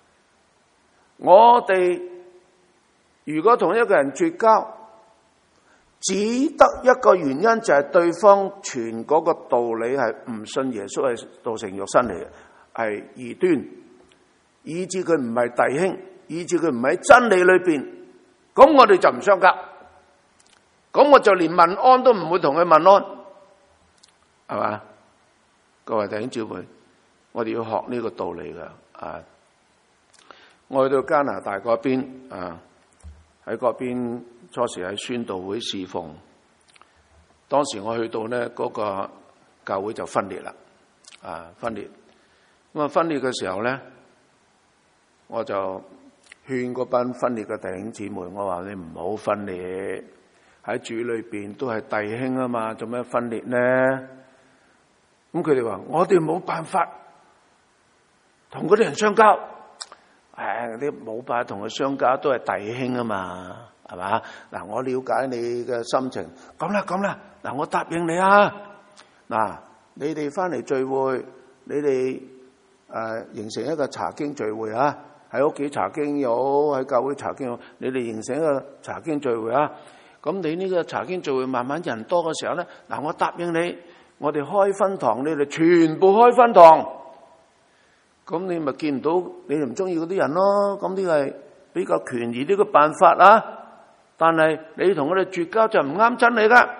我哋如果同一個人絕交，只得一個原因，就係對方傳嗰個道理係唔信耶穌係道成肉身嚟嘅，係異端，以致佢唔係弟兄，以致佢唔喺真理裏邊， 咁我哋就唔相交，咁我就連問安都唔會同佢問安，係嘛？各位弟兄姊妹，我哋要學呢個道理噶啊！我去到加拿大嗰邊啊，喺嗰邊初時喺宣道會侍奉，當時我去到呢嗰個教會就分裂啦，分裂。咁啊分裂嘅時候咧，我就勸嗰班分裂嘅弟兄姊妹，我話你唔好分裂，喺主裏邊都係弟兄啊嘛，做咩分裂呢？咁佢哋話我哋冇辦法同嗰啲人相交，你冇辦法同佢相交，都係弟兄啊嘛，係嘛？嗱，我了解你嘅心情，咁啦，嗱，我答應你啊，嗱，你哋翻嚟聚會，你哋形成一個查經聚會啊，喺屋企查經又好，喺教會查經又好，你哋形成一個查經聚會啊。咁你呢個查經聚會慢慢人多嘅時候咧，嗱，我答應你，我哋開分堂，你哋全部開分堂，咁你咪見唔到你哋唔中意嗰啲人咯。咁呢個係比較權宜呢個辦法啊。但係你同我哋絕交就唔啱真理噶。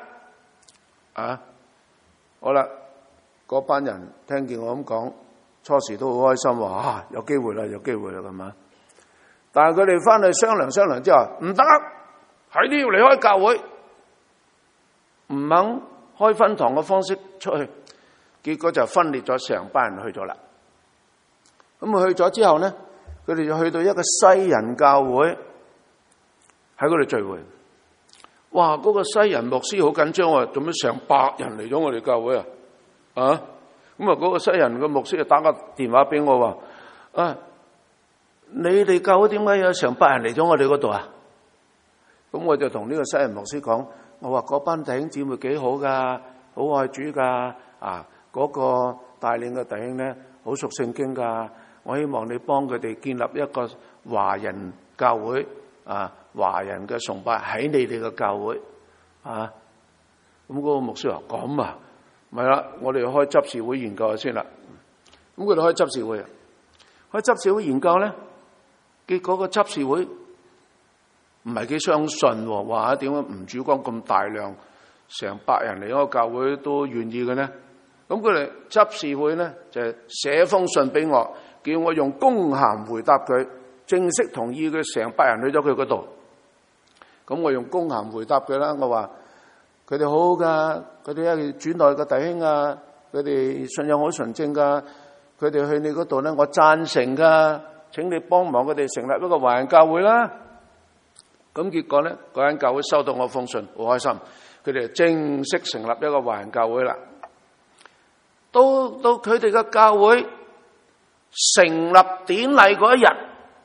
好啦，嗰班人聽見我咁講，初時都好開心，話有機會啦咁啊。但係佢哋翻去商量之後，唔得，係都要離開教會，唔肯開分堂嘅方式出去，結果就分裂咗，成班人去咗啦。咁去咗之後呢，佢哋就去到一個西人教會，喺嗰度聚會。哇！嗰個西人牧師好緊張啊，做咩成百人嚟咗我哋教會啊？咁啊，嗰個西人嘅牧師就打個電話俾我話：你哋教會點解有成百人嚟咗我哋嗰度啊？咁我就同呢個西人牧師講，我話嗰班弟兄姊妹幾好噶，好愛主噶，嗰個帶領嘅弟兄咧好熟聖經噶，我希望你幫佢哋建立一個華人教會，華人嘅崇拜喺你哋嘅教會，咁嗰個牧師話：咁啊，咪啦，我哋開執事會研究下先啦。咁佢哋開執事會，開執事會研究咧，結果個執事會唔係幾相信，話點解吳主光咁大量，成百人嚟嗰個教會都願意嘅呢？咁佢哋執事會咧就寫封信俾我，叫我用公函回答佢，正式同意佢成百人去咗佢嗰度。咁我用公函回答佢啦，我話佢哋好好噶，佢哋係主內嘅弟兄啊，佢哋信仰好純正噶，佢哋去你嗰度咧，我贊成噶，請你幫忙佢哋成立一個華人教會啦。咁結果咧，嗰間教會收到我封信，好開心，佢哋正式成立一個華人教會啦。到佢哋嘅教會成立典禮嗰一日，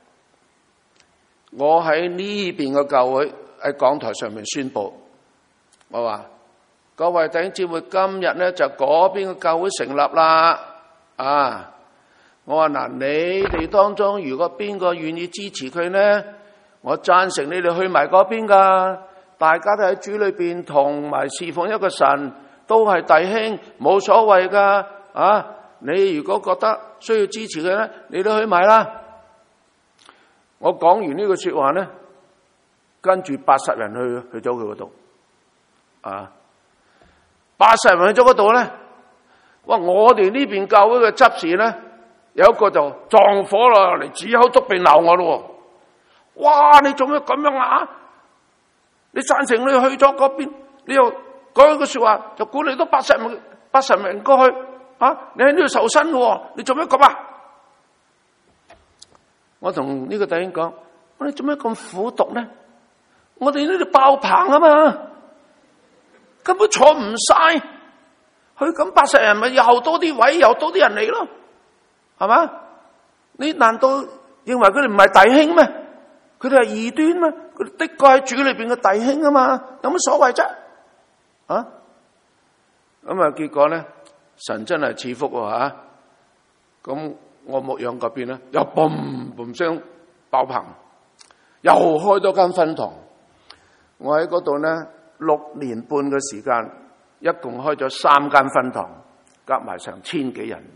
我喺呢邊嘅教會喺講台上面宣布，我話各位弟兄姊妹，今日咧就嗰邊嘅教會成立啦。我話嗱，你哋當中如果邊個願意支持佢呢？我贊成你哋去埋嗰邊噶，大家都喺主裏邊同埋侍奉一個神，都係弟兄，冇所謂噶。你如果覺得需要支持佢咧，你都去埋啦。我講完呢句說話咧，跟住80人去咗佢嗰度，80人去咗嗰度咧，哇！我哋呢邊教會嘅執事咧，有一個就撞火啦，嚟指口篤鼻鬧我咯。哇！你做咩咁樣啊？你贊成你去咗嗰邊，你又講一句說話，就鼓勵多80人過去你喺呢度受薪嘅，你做咩咁啊？我同呢個弟兄講：我哋做咩咁苦毒呢？我哋呢度爆棚啊嘛，根本坐唔晒，去咁80人咪又多啲位，又多啲人嚟咯，係嘛？你難道認為佢哋唔係弟兄咩？佢哋係異端咩？佢哋的確喺主裏邊嘅弟兄啊嘛，有乜所謂啫？咁啊，結果咧，神真係賜福喎。咁我牧養嗰邊咧，又嘣嘣聲爆棚，又開多間分堂。我喺嗰度咧6年半嘅時間，一共開咗3間分堂，夾埋成1000幾人。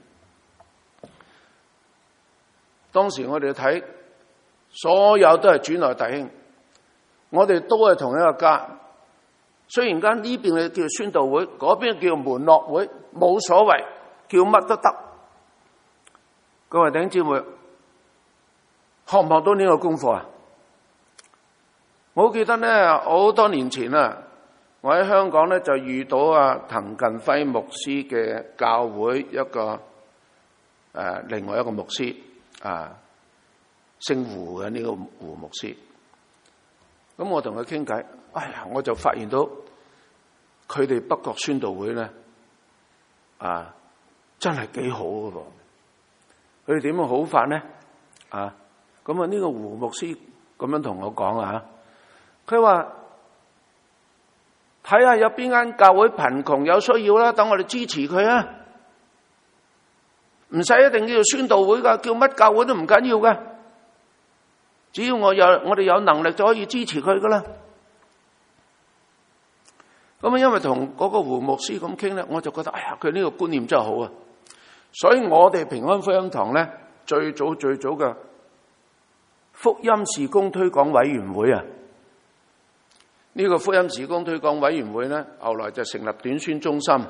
當時我哋睇，所有都係主內弟兄， 我哋都係同一個家。雖然間呢邊叫宣道會，嗰邊叫門諾會，冇所謂，叫乜都得。各位弟兄姊妹，學唔學到呢個功課啊？我記得咧，好多年前啊，我喺香港咧就遇到滕近輝牧師嘅教會一個另外一個牧師姓胡嘅呢個胡牧師。咁我同佢傾偈，我就發現到佢哋北角宣道會咧真係幾好嘅噃。佢哋點樣好法咧？咁呢個胡牧師咁樣同我講佢話睇下有邊間教會貧窮有需要啦，等我哋支持佢啊！唔使一定叫做宣道會噶，叫乜教會都唔緊要噶，只要我哋有能力就可以支持佢噶啦。咁因為同嗰個胡牧師咁傾咧，我就覺得佢呢個觀念真係好啊！所以我哋平安福音堂咧最早嘅福音事工推廣委員會呢個福音事工推廣委員會咧，後來就成立短宣中心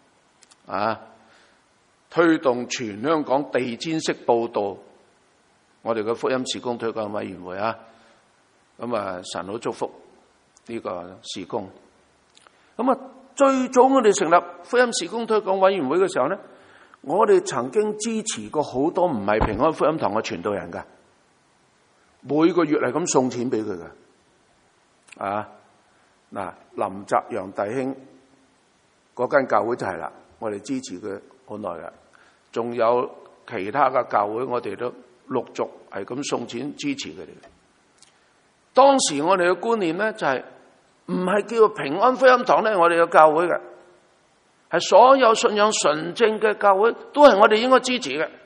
推動全香港地氈式報道我哋嘅福音事工推廣委員會神好祝福呢個事工。最早我哋成立福音事工推廣委員會嘅時候咧，我哋曾經支持過好多唔係平安福音堂嘅傳道人噶，每個月係咁送錢俾佢噶。林澤陽弟兄嗰間教會就係啦，我哋支持佢好耐噶，仲有其他嘅教會，我哋都陸續係咁送錢支持佢哋。當時我哋嘅觀念咧就係唔係叫做平安福音堂咧，我哋嘅教會嘅係所有信仰純正嘅教會，都係我哋應該支持嘅。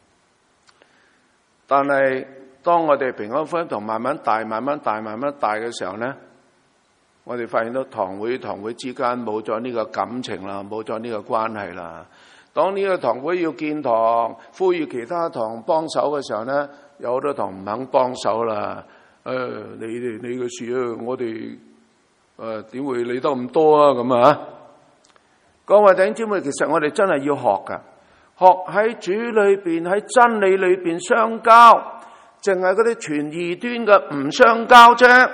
但係當我哋平安福音堂慢慢大嘅時候咧，我哋發現到堂會之間冇咗呢個感情啦，冇咗呢個關係啦。當呢個堂會要建堂，呼籲其他堂幫手嘅時候咧，有好多堂唔肯幫手啦。你嘅事我哋點會理得咁多咁各位弟兄姊妹，其實我哋真係要學噶，學喺主裏邊，喺真理裏邊相交，淨係嗰啲傳異端嘅唔相交啫。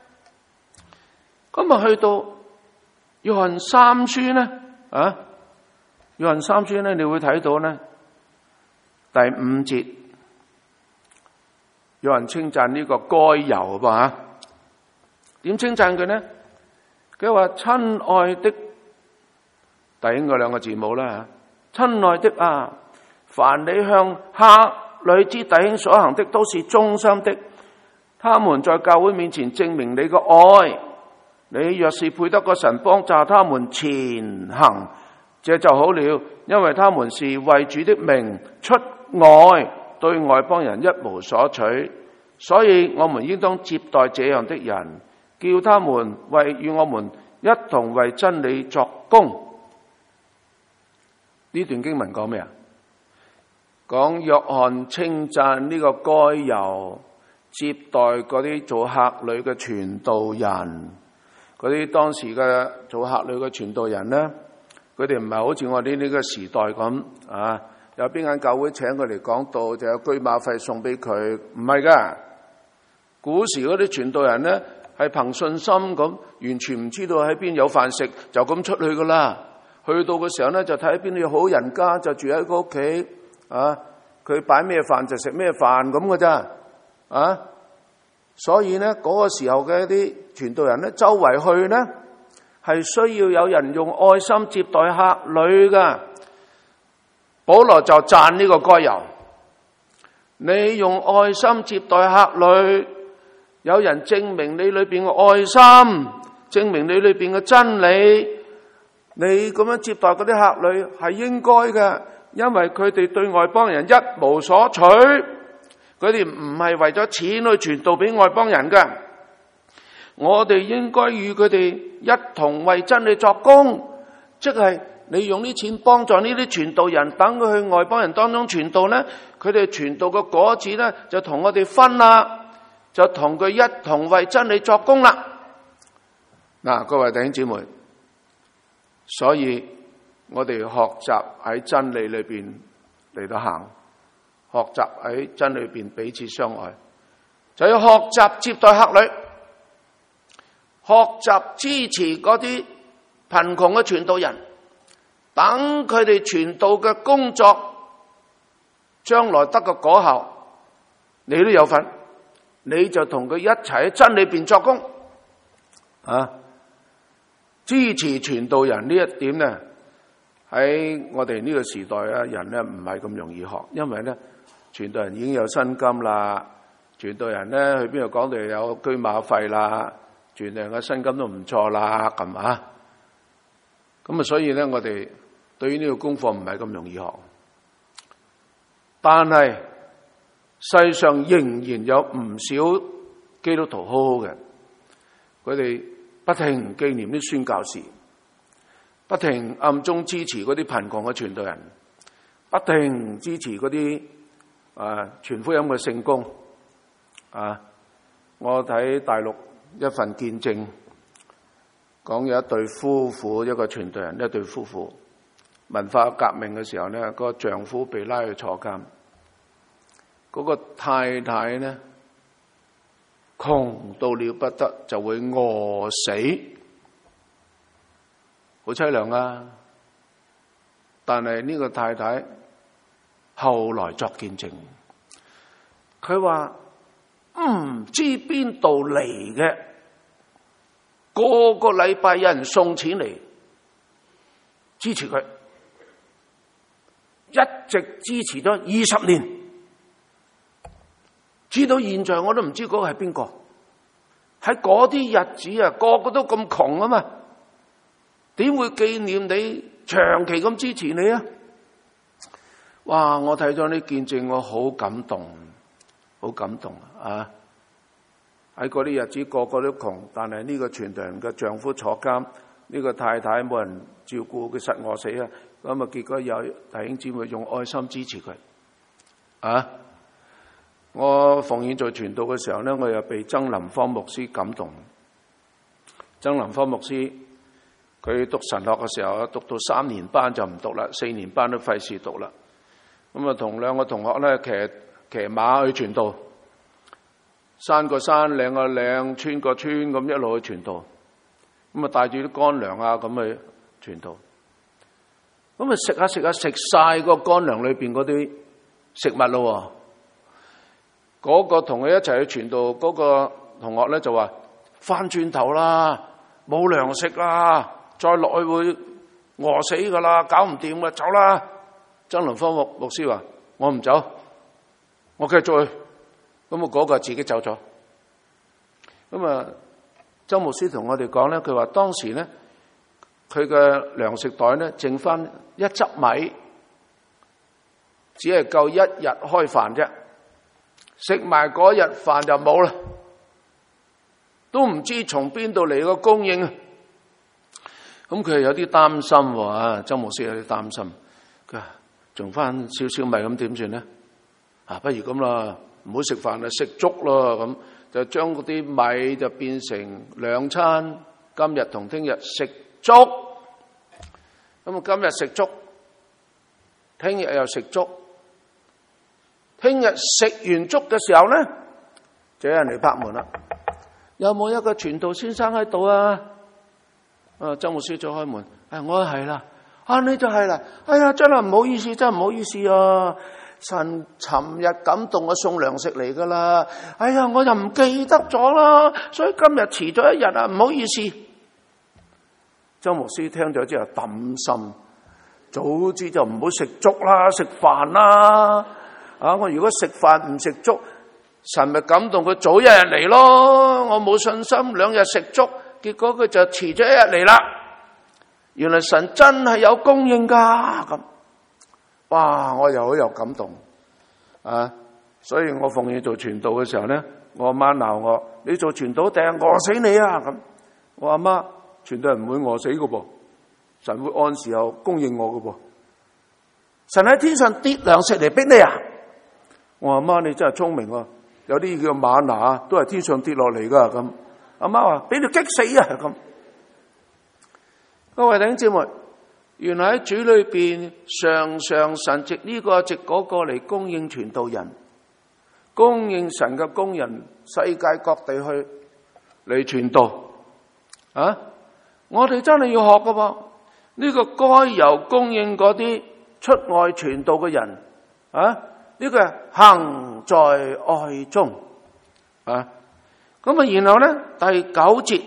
咁去到約翰三書咧，約翰三書咧，你會睇到咧第5節，有人稱讚呢個該猶噃點稱讚佢呢？佢話親愛的弟兄嗰兩個字母啦，親愛的凡你向客旅之弟兄所行的都是忠心的，他們在教會面前證明你個愛。你若是配得個神幫助他們前行，這就好了，因為他們是為主的名出外，對外邦人一無所取，所以我們應當接待這樣的人，叫他們與我們一同為真理作工。呢段經文講咩？講約翰稱讚呢個該猶接待嗰啲做客旅嘅傳道人。嗰啲當時嘅做客旅嘅傳道人咧，佢哋唔係好似我哋呢個時代咁有邊間教會請佢嚟講道就有車馬費送俾佢，唔係噶。古時嗰啲傳道人咧係憑信心咁，完全唔知道喺邊有飯食，就咁出去噶啦。去到嘅時候咧，就睇邊度有好人家，就住喺個屋企佢擺咩飯就食咩飯咁噶咋所以咧嗰個時候嘅一啲傳道人咧，周圍去咧係需要有人用愛心接待客旅噶。保羅就讚呢個該猶，你用愛心接待客旅，有人證明你裏邊嘅愛心，證明你裏邊嘅真理，你咁樣接待嗰啲客旅係應該嘅，因為佢哋對外邦人一無所取。佢哋唔係為咗錢去傳道俾外邦人㗎，我哋應該與佢哋一同為真理作工，即係你用啲錢幫助呢啲傳道人，等佢去外邦人當中傳道咧，佢哋傳道嘅果子咧就同我哋分啦。 就同佢一同為真理作工啦。嗱，各位弟兄姊妹，所以我哋學習喺真理裏邊嚟到行，學習喺真理裏邊彼此相愛，就要學習接待客旅，學習支持嗰啲貧窮嘅傳道人，等佢哋傳道嘅工作將來得個果效，你都有份，你就同佢一齊喺真理邊作工啊！支持傳道人呢一點咧，喺我哋呢個時代啊，人咧唔係咁容易學，因為咧傳道人已經有薪金啦，傳道人咧去邊度講道有車馬費啦，傳道人嘅薪金都唔錯啦，咁啊，咁啊，所以咧我哋對於呢個功課唔係咁容易學，但係世上仍然有唔少基督徒好好嘅，佢哋不停紀念啲宣教士，不停暗中支持嗰啲貧窮嘅傳道人，不停支持嗰啲傳福音嘅聖工啊！我睇大陸一份見證，講有一對夫婦，一個傳道人，一對夫婦，文化革命嘅時候咧，個丈夫被拉去坐監，嗰個太太咧窮到了不得，就會餓死，好淒涼啊！但係呢個太太後來作見證，佢話唔知邊度嚟嘅，個個禮拜有人送錢嚟支持佢，一直支持咗20年。至到現在我都唔知嗰個係邊個，喺嗰啲日子啊，個個都咁窮啊嘛，點會紀念你長期咁支持你啊？哇！我睇咗呢見證，我好感動，好感動啊！喺嗰啲日子個個都窮，但係呢個傳道人嘅丈夫坐監，呢個太太冇人照顧，佢實餓死啊！咁啊，結果有弟兄姊妹用愛心支持佢啊！我奉獻做傳道嘅時候咧，我又被曾林芳牧師感動。曾林芳牧師佢讀神學嘅時候，讀到3年班就唔讀啦，4年班都費事讀啦。咁啊，同兩個同學咧騎馬去傳道，山個山，嶺個嶺，村個村，咁一路去傳道。咁啊，帶住啲乾糧啊，咁去傳道。咁啊，食下食下食晒個乾糧裏邊嗰啲食物咯。嗰個同佢一齊去傳道嗰個同學咧就話：翻轉頭啦，冇糧食啦，再落去會餓死噶啦，搞唔掂啦，走啦！曾林芳牧師話：我唔走，我繼續去。咁啊，嗰個自己走咗。咁啊，周牧師同我哋講咧，佢話當時咧，佢嘅糧食袋咧剩翻1執米，只係夠1日開飯啫。食埋嗰日飯就冇啦，都唔知從邊度嚟個供應啊！咁佢有啲擔心喎，周牧師有啲擔心，佢話仲翻少少米咁點算咧？不如咁啦，唔好食飯啦，食粥咯，咁就將嗰啲米就變成2餐，今日同聽日食粥。咁啊，今日食粥，聽日又食粥。聽日食完粥嘅時候咧，就有人嚟拍門啦。有冇一個傳道先生喺度啊？周牧師再開門，我係啦。你就係啦。哎呀，真係唔好意思，真係唔好意思啊！神尋日感動我送糧食嚟噶啦。哎呀，我就唔記得咗啦，所以今日遲咗1日啊，唔好意思。周牧師聽咗之後抌心，早知就唔好食粥啦，食飯啦。我如果食飯唔食粥，神咪感動佢早1日嚟咯。我冇信心2日食粥，結果佢就遲咗1日嚟啦。原來神真係有供應噶咁，哇！我又好有感動啊！所以我奉獻做傳道嘅時候咧，我阿媽鬧我：你做傳道定係餓死你啊！咁我阿媽，傳道人唔會餓死噶噃，神會按時候供應我噶噃。神喺天上跌糧食嚟逼你啊！我阿媽，你真係聰明啊！ 有啲叫嗎哪，都係天上跌落嚟噶咁。阿媽話俾你激死啊咁。各位弟兄姊妹，原來喺主裏邊，常常神藉呢個藉嗰個嚟供應傳道人，供應神嘅工人，世界各地去嚟傳道。啊！我哋真係要學噶噃，呢個該由供應嗰啲出外傳道嘅人。啊！呢個係行在愛中。啊！咁啊，然後咧第九節，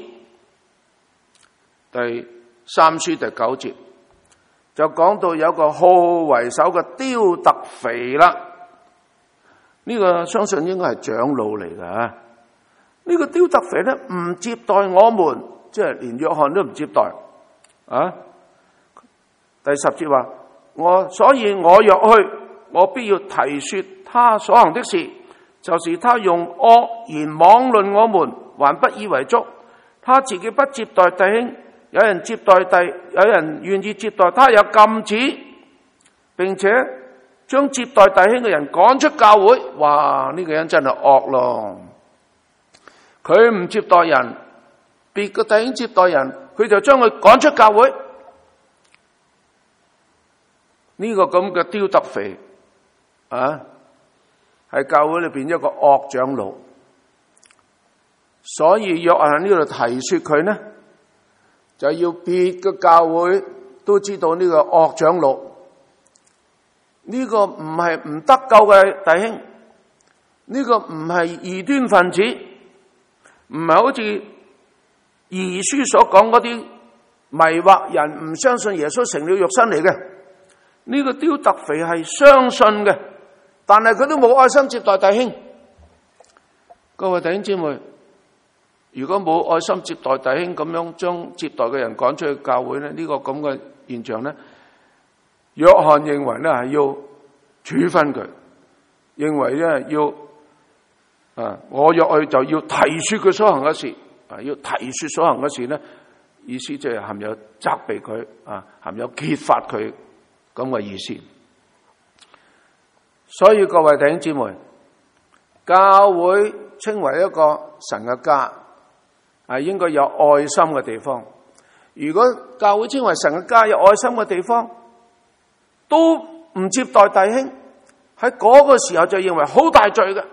第三書第九節就講到有個好為首嘅丟特腓啦。呢個相信應該係長老嚟噶。呢個丟特腓咧唔接待我們，即係連約翰都唔接待。啊！第10節話所以我若去，我必要提說他所行的事，就是他用惡言妄論我們，還不以為足。他自己不接待弟兄，有人願意接待他，有禁止，並且將接待弟兄嘅人趕出教會。哇！呢個人真係惡咯！佢唔接待人，別個弟兄接待人，佢就將佢趕出教會。呢個咁嘅丟特腓啊，係教會裏邊一個惡長老。所以約翰喺呢度提說佢呢，就要別嘅教會都知道呢個惡長老，呢個唔係唔得救嘅弟兄，呢個唔係異端分子，唔係好似異書所講嗰啲迷惑人唔相信耶穌成了肉身嚟嘅。呢個丟特腓係相信嘅，但係佢都冇愛心接待弟兄。各位弟兄姊妹，如果冇愛心接待弟兄，咁樣將接待嘅人趕出去教會咧，呢個咁嘅現象咧，約翰認為咧係要處分佢，認為咧要我若去就要提說佢所行嘅事，要提說所行嘅事咧，意思即係含有責備佢，含有揭發佢咁嘅意思。所以各位弟兄姊妹，教會稱為一個神嘅家，係應該有愛心嘅地方。如果教會稱為神嘅家，有愛心嘅地方，都唔接待弟兄，喺嗰個時候就認為好大罪嘅。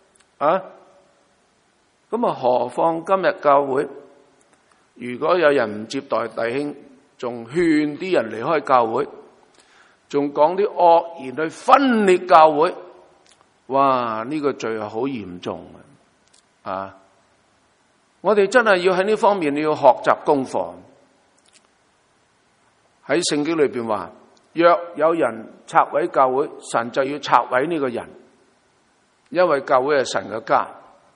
咁何況今日教會，如果有人唔接待弟兄，仲勸啲人離開教會，仲講啲惡言去分裂教會，哇！呢個罪係好嚴重嘅。我哋真係要喺呢方面要學習功課。喺聖經裏邊話，若有人拆毀教會，神就要拆毀呢個人，因為教會係神嘅家。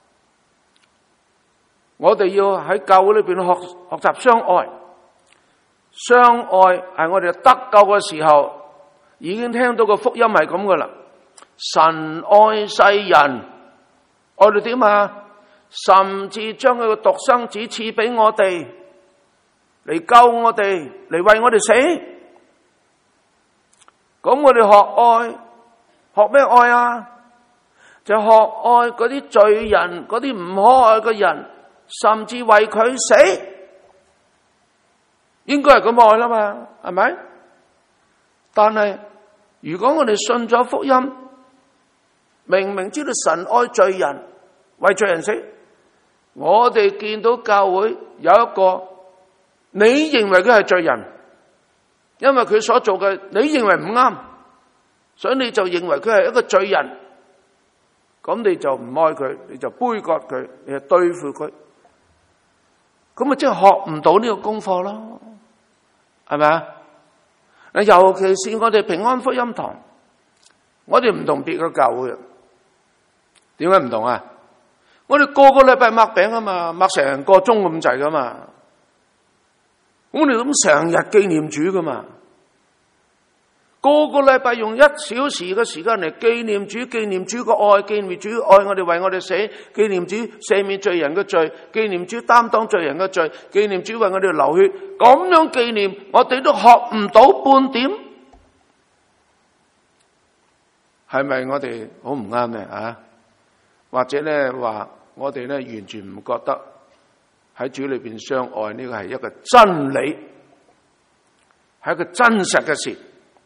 我哋要喺教會裏邊學習相愛。相愛係我哋得救嘅時候已經聽到個福音係咁噶啦。神愛世人，愛到點啊？甚至將佢個獨生子賜俾我哋，嚟救我哋，嚟為我哋死。咁我哋學愛，學咩愛啊？就學愛嗰啲罪人，嗰啲唔可愛嘅人，甚至為佢死，應該係咁愛啦嘛，係咪？但係如果我哋信咗福音，明明知道神愛罪人，為罪人死，我哋見到教會有一個你認為佢係罪人，因為佢所做嘅你認為唔啱，所以你就認為佢係一個罪人，咁你就唔愛佢，你就杯葛佢，你就對付佢，咁咪即係學唔到呢個功課咯，係咪啊？尤其是我哋平安福音堂，我哋唔同別嘅教會，點解唔同啊？我哋個禮拜擘餅啊嘛，擘成個鐘咁滯噶嘛，我哋咁成日紀念主噶嘛，個禮拜用1小時嘅時間嚟紀念主，紀念主個愛，紀念主愛我哋，為我哋死，紀念主赦免罪人嘅罪，紀念主擔當罪人嘅罪，紀念主為我哋流血，咁樣紀念，我哋都學唔到半點，係咪我哋好唔啱咧啊？ 或者咧話我哋咧完全唔覺得喺主裏邊相愛呢個係一個真理，係一個真實嘅事。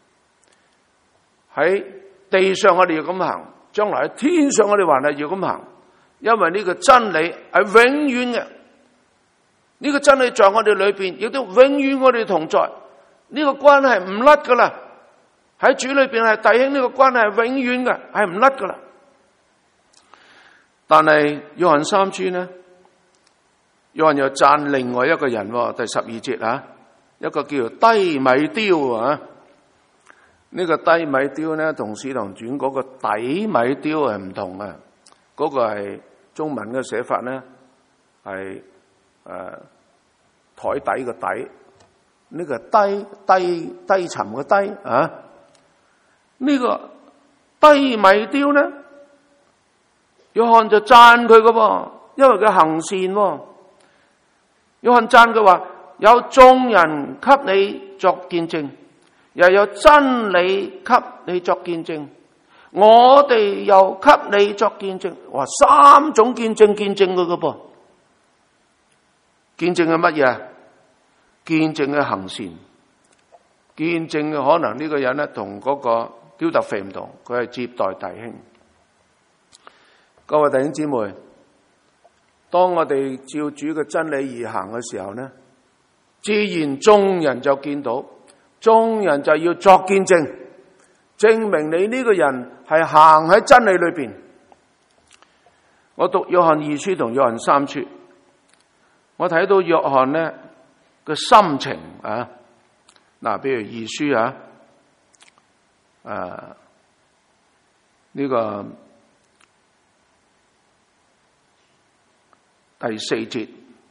喺地上我哋要咁行，將來喺天上我哋還係要咁行，因為呢個真理係永遠嘅。呢個真理在我哋裏邊，亦都永遠我哋同在。呢個關係唔甩噶啦，喺主裏邊係弟兄，呢個關係係永遠嘅，係唔甩噶啦。但係約翰三書呢，約翰又讚另外一個人，第12節啊，一個叫做低米丟啊。呢個低米丟呢，同使徒傳嗰個底米丟係唔同嘅。嗰個係中文嘅寫法呢，係台底嘅底，呢個低沉嘅低啊。呢個低米丟呢，約翰就讚佢嘅噃，因為佢行善喎。約翰讚佢話，有眾人給你作見證，又有真理給你作見證，我哋又給你作見證。哇，3種見證佢嘅噃。見證係乜嘢？見證嘅行善，見證嘅可能呢個人咧同嗰個丟特腓唔同，佢係接待弟兄。各位弟兄姊妹，當我哋照主嘅真理而行嘅時候呢，自然眾人就見到，眾人就要作見證，證明你呢個人係行喺真理裏邊。我讀約翰2書同約翰3書，我睇到約翰呢個心情啊，嗱，比如2書呢個第4節，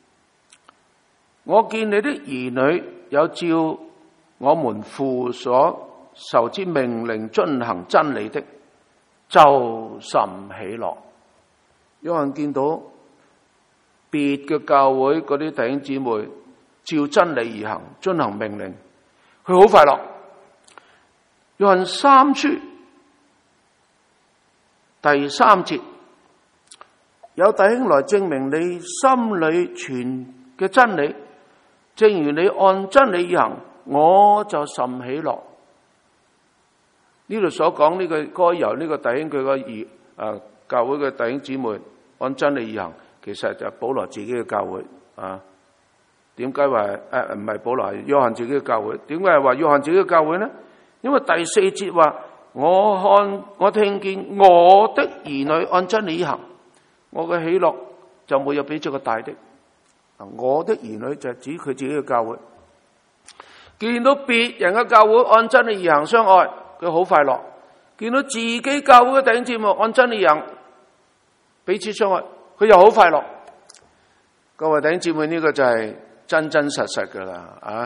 我見你的兒女有照我們父所受之命令遵行真理的，就甚喜樂。約翰見到別嘅教會嗰啲弟兄姊妹照真理而行，遵行命令，佢好快樂。約翰3書第3節，有弟兄來證明你心裏存嘅真理，正如你按真理而行，我就甚喜樂。呢度所講呢個該由呢個弟兄佢個教會嘅弟兄姊妹按真理而行，其實就係保羅自己嘅教會啊。點解話唔係保羅，係約翰自己嘅教會？點解係話約翰自己嘅教會呢？因為第4節話，我聽見我的兒女按真理而行，我嘅喜樂就沒有比這個大的。我的兒女就係指佢自己嘅教會，見到別人嘅教會按真理而行相愛，佢好快樂；見到自己教會嘅弟兄姊妹按真理而行，彼此相愛，佢又好快樂。各位弟兄姊妹，呢個就係真真實實噶啦啊！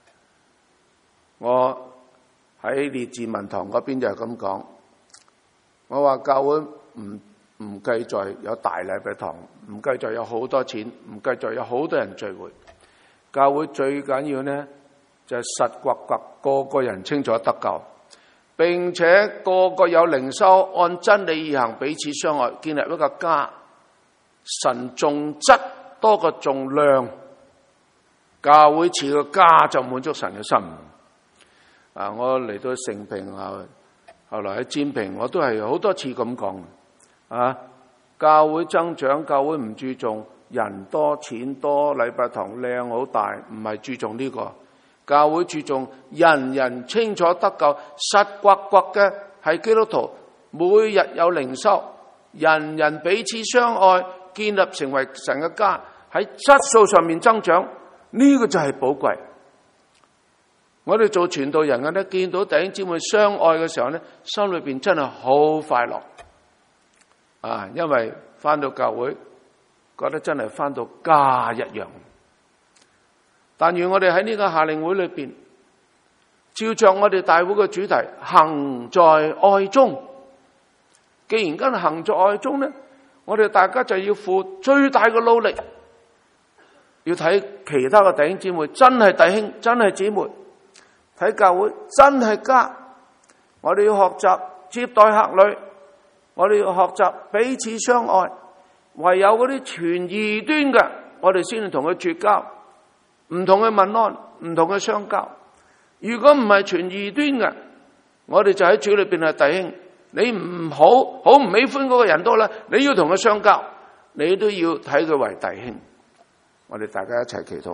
我喺列治文堂嗰邊就係咁講，我話教會唔計在有大禮拜堂，唔計在有好多錢，唔計在有好多人聚會。教會最緊要呢，就係實掘掘個個人清楚得救，並且個個有靈修，按真理而行，彼此相愛，建立一個家。神重質多過重量，教會似個家就滿足神嘅心。我嚟到成平後來喺占平，我都係好多次咁講。教會增長，教會唔注重人多錢多，禮拜堂靚好大，唔係注重呢個。教會注重人人清楚得救，實掘掘嘅係基督徒，每日有靈修，人人彼此相愛，建立成為神嘅家，喺質素上面增長，呢個就係寶貴。我哋做傳道人嘅咧，見到弟兄姊妹相愛嘅時候咧，心裏邊真係好快樂。因為翻到教會，覺得真係翻到家一樣。但願我哋喺呢個夏令會裏邊，照着我哋大會嘅主題，行在愛中。既然跟行在愛中咧，我哋大家就要付最大嘅努力，要睇其他嘅弟兄姊妹真係弟兄，真係姊妹，睇教會真係家。我哋要學習接待客旅， 我哋要學習彼此相愛。唯有嗰啲傳異端嘅，我哋先至同佢絕交，唔同佢問安，唔同佢相交。如果唔係傳異端嘅，我哋就喺主裏邊係弟兄。你唔好唔喜歡嗰個人都啦，你要同佢相交，你都要睇佢為弟兄。我哋大家一齊祈禱。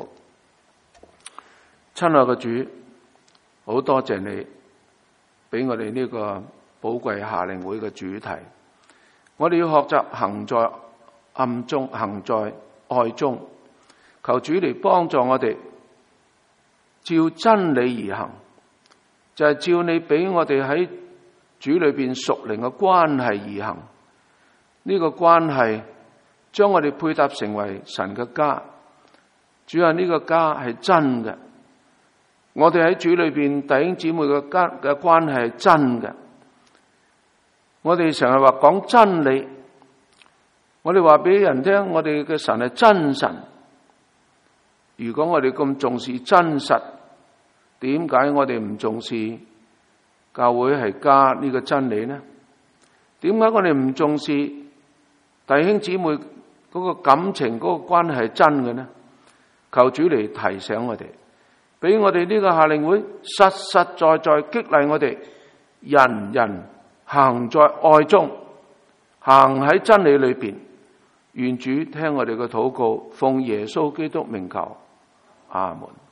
親愛嘅主，好多謝你俾我哋呢個寶貴夏令會嘅主題。我哋要學習行在暗中，行在愛中。求主嚟幫助我哋，照真理而行，就係照你俾我哋喺主裏邊屬靈嘅關係而行。呢個關係將我哋配搭成為神嘅家。主啊，呢個家係真嘅。我哋喺主裏邊弟兄姊妹嘅家嘅關係係真嘅。我哋成日話講真理，我哋話俾人聽，我哋嘅神係真神。如果我哋咁重視真實，點解我哋唔重視教會係家呢個真理呢？點解我哋唔重視弟兄姊妹嗰個感情嗰個關係係真嘅呢？求主嚟提醒我哋，俾我哋呢個夏令會實實在在激勵我哋，人人行在愛中，行喺真理裏邊。願主聽我哋嘅禱告，奉耶穌基督名求，阿門。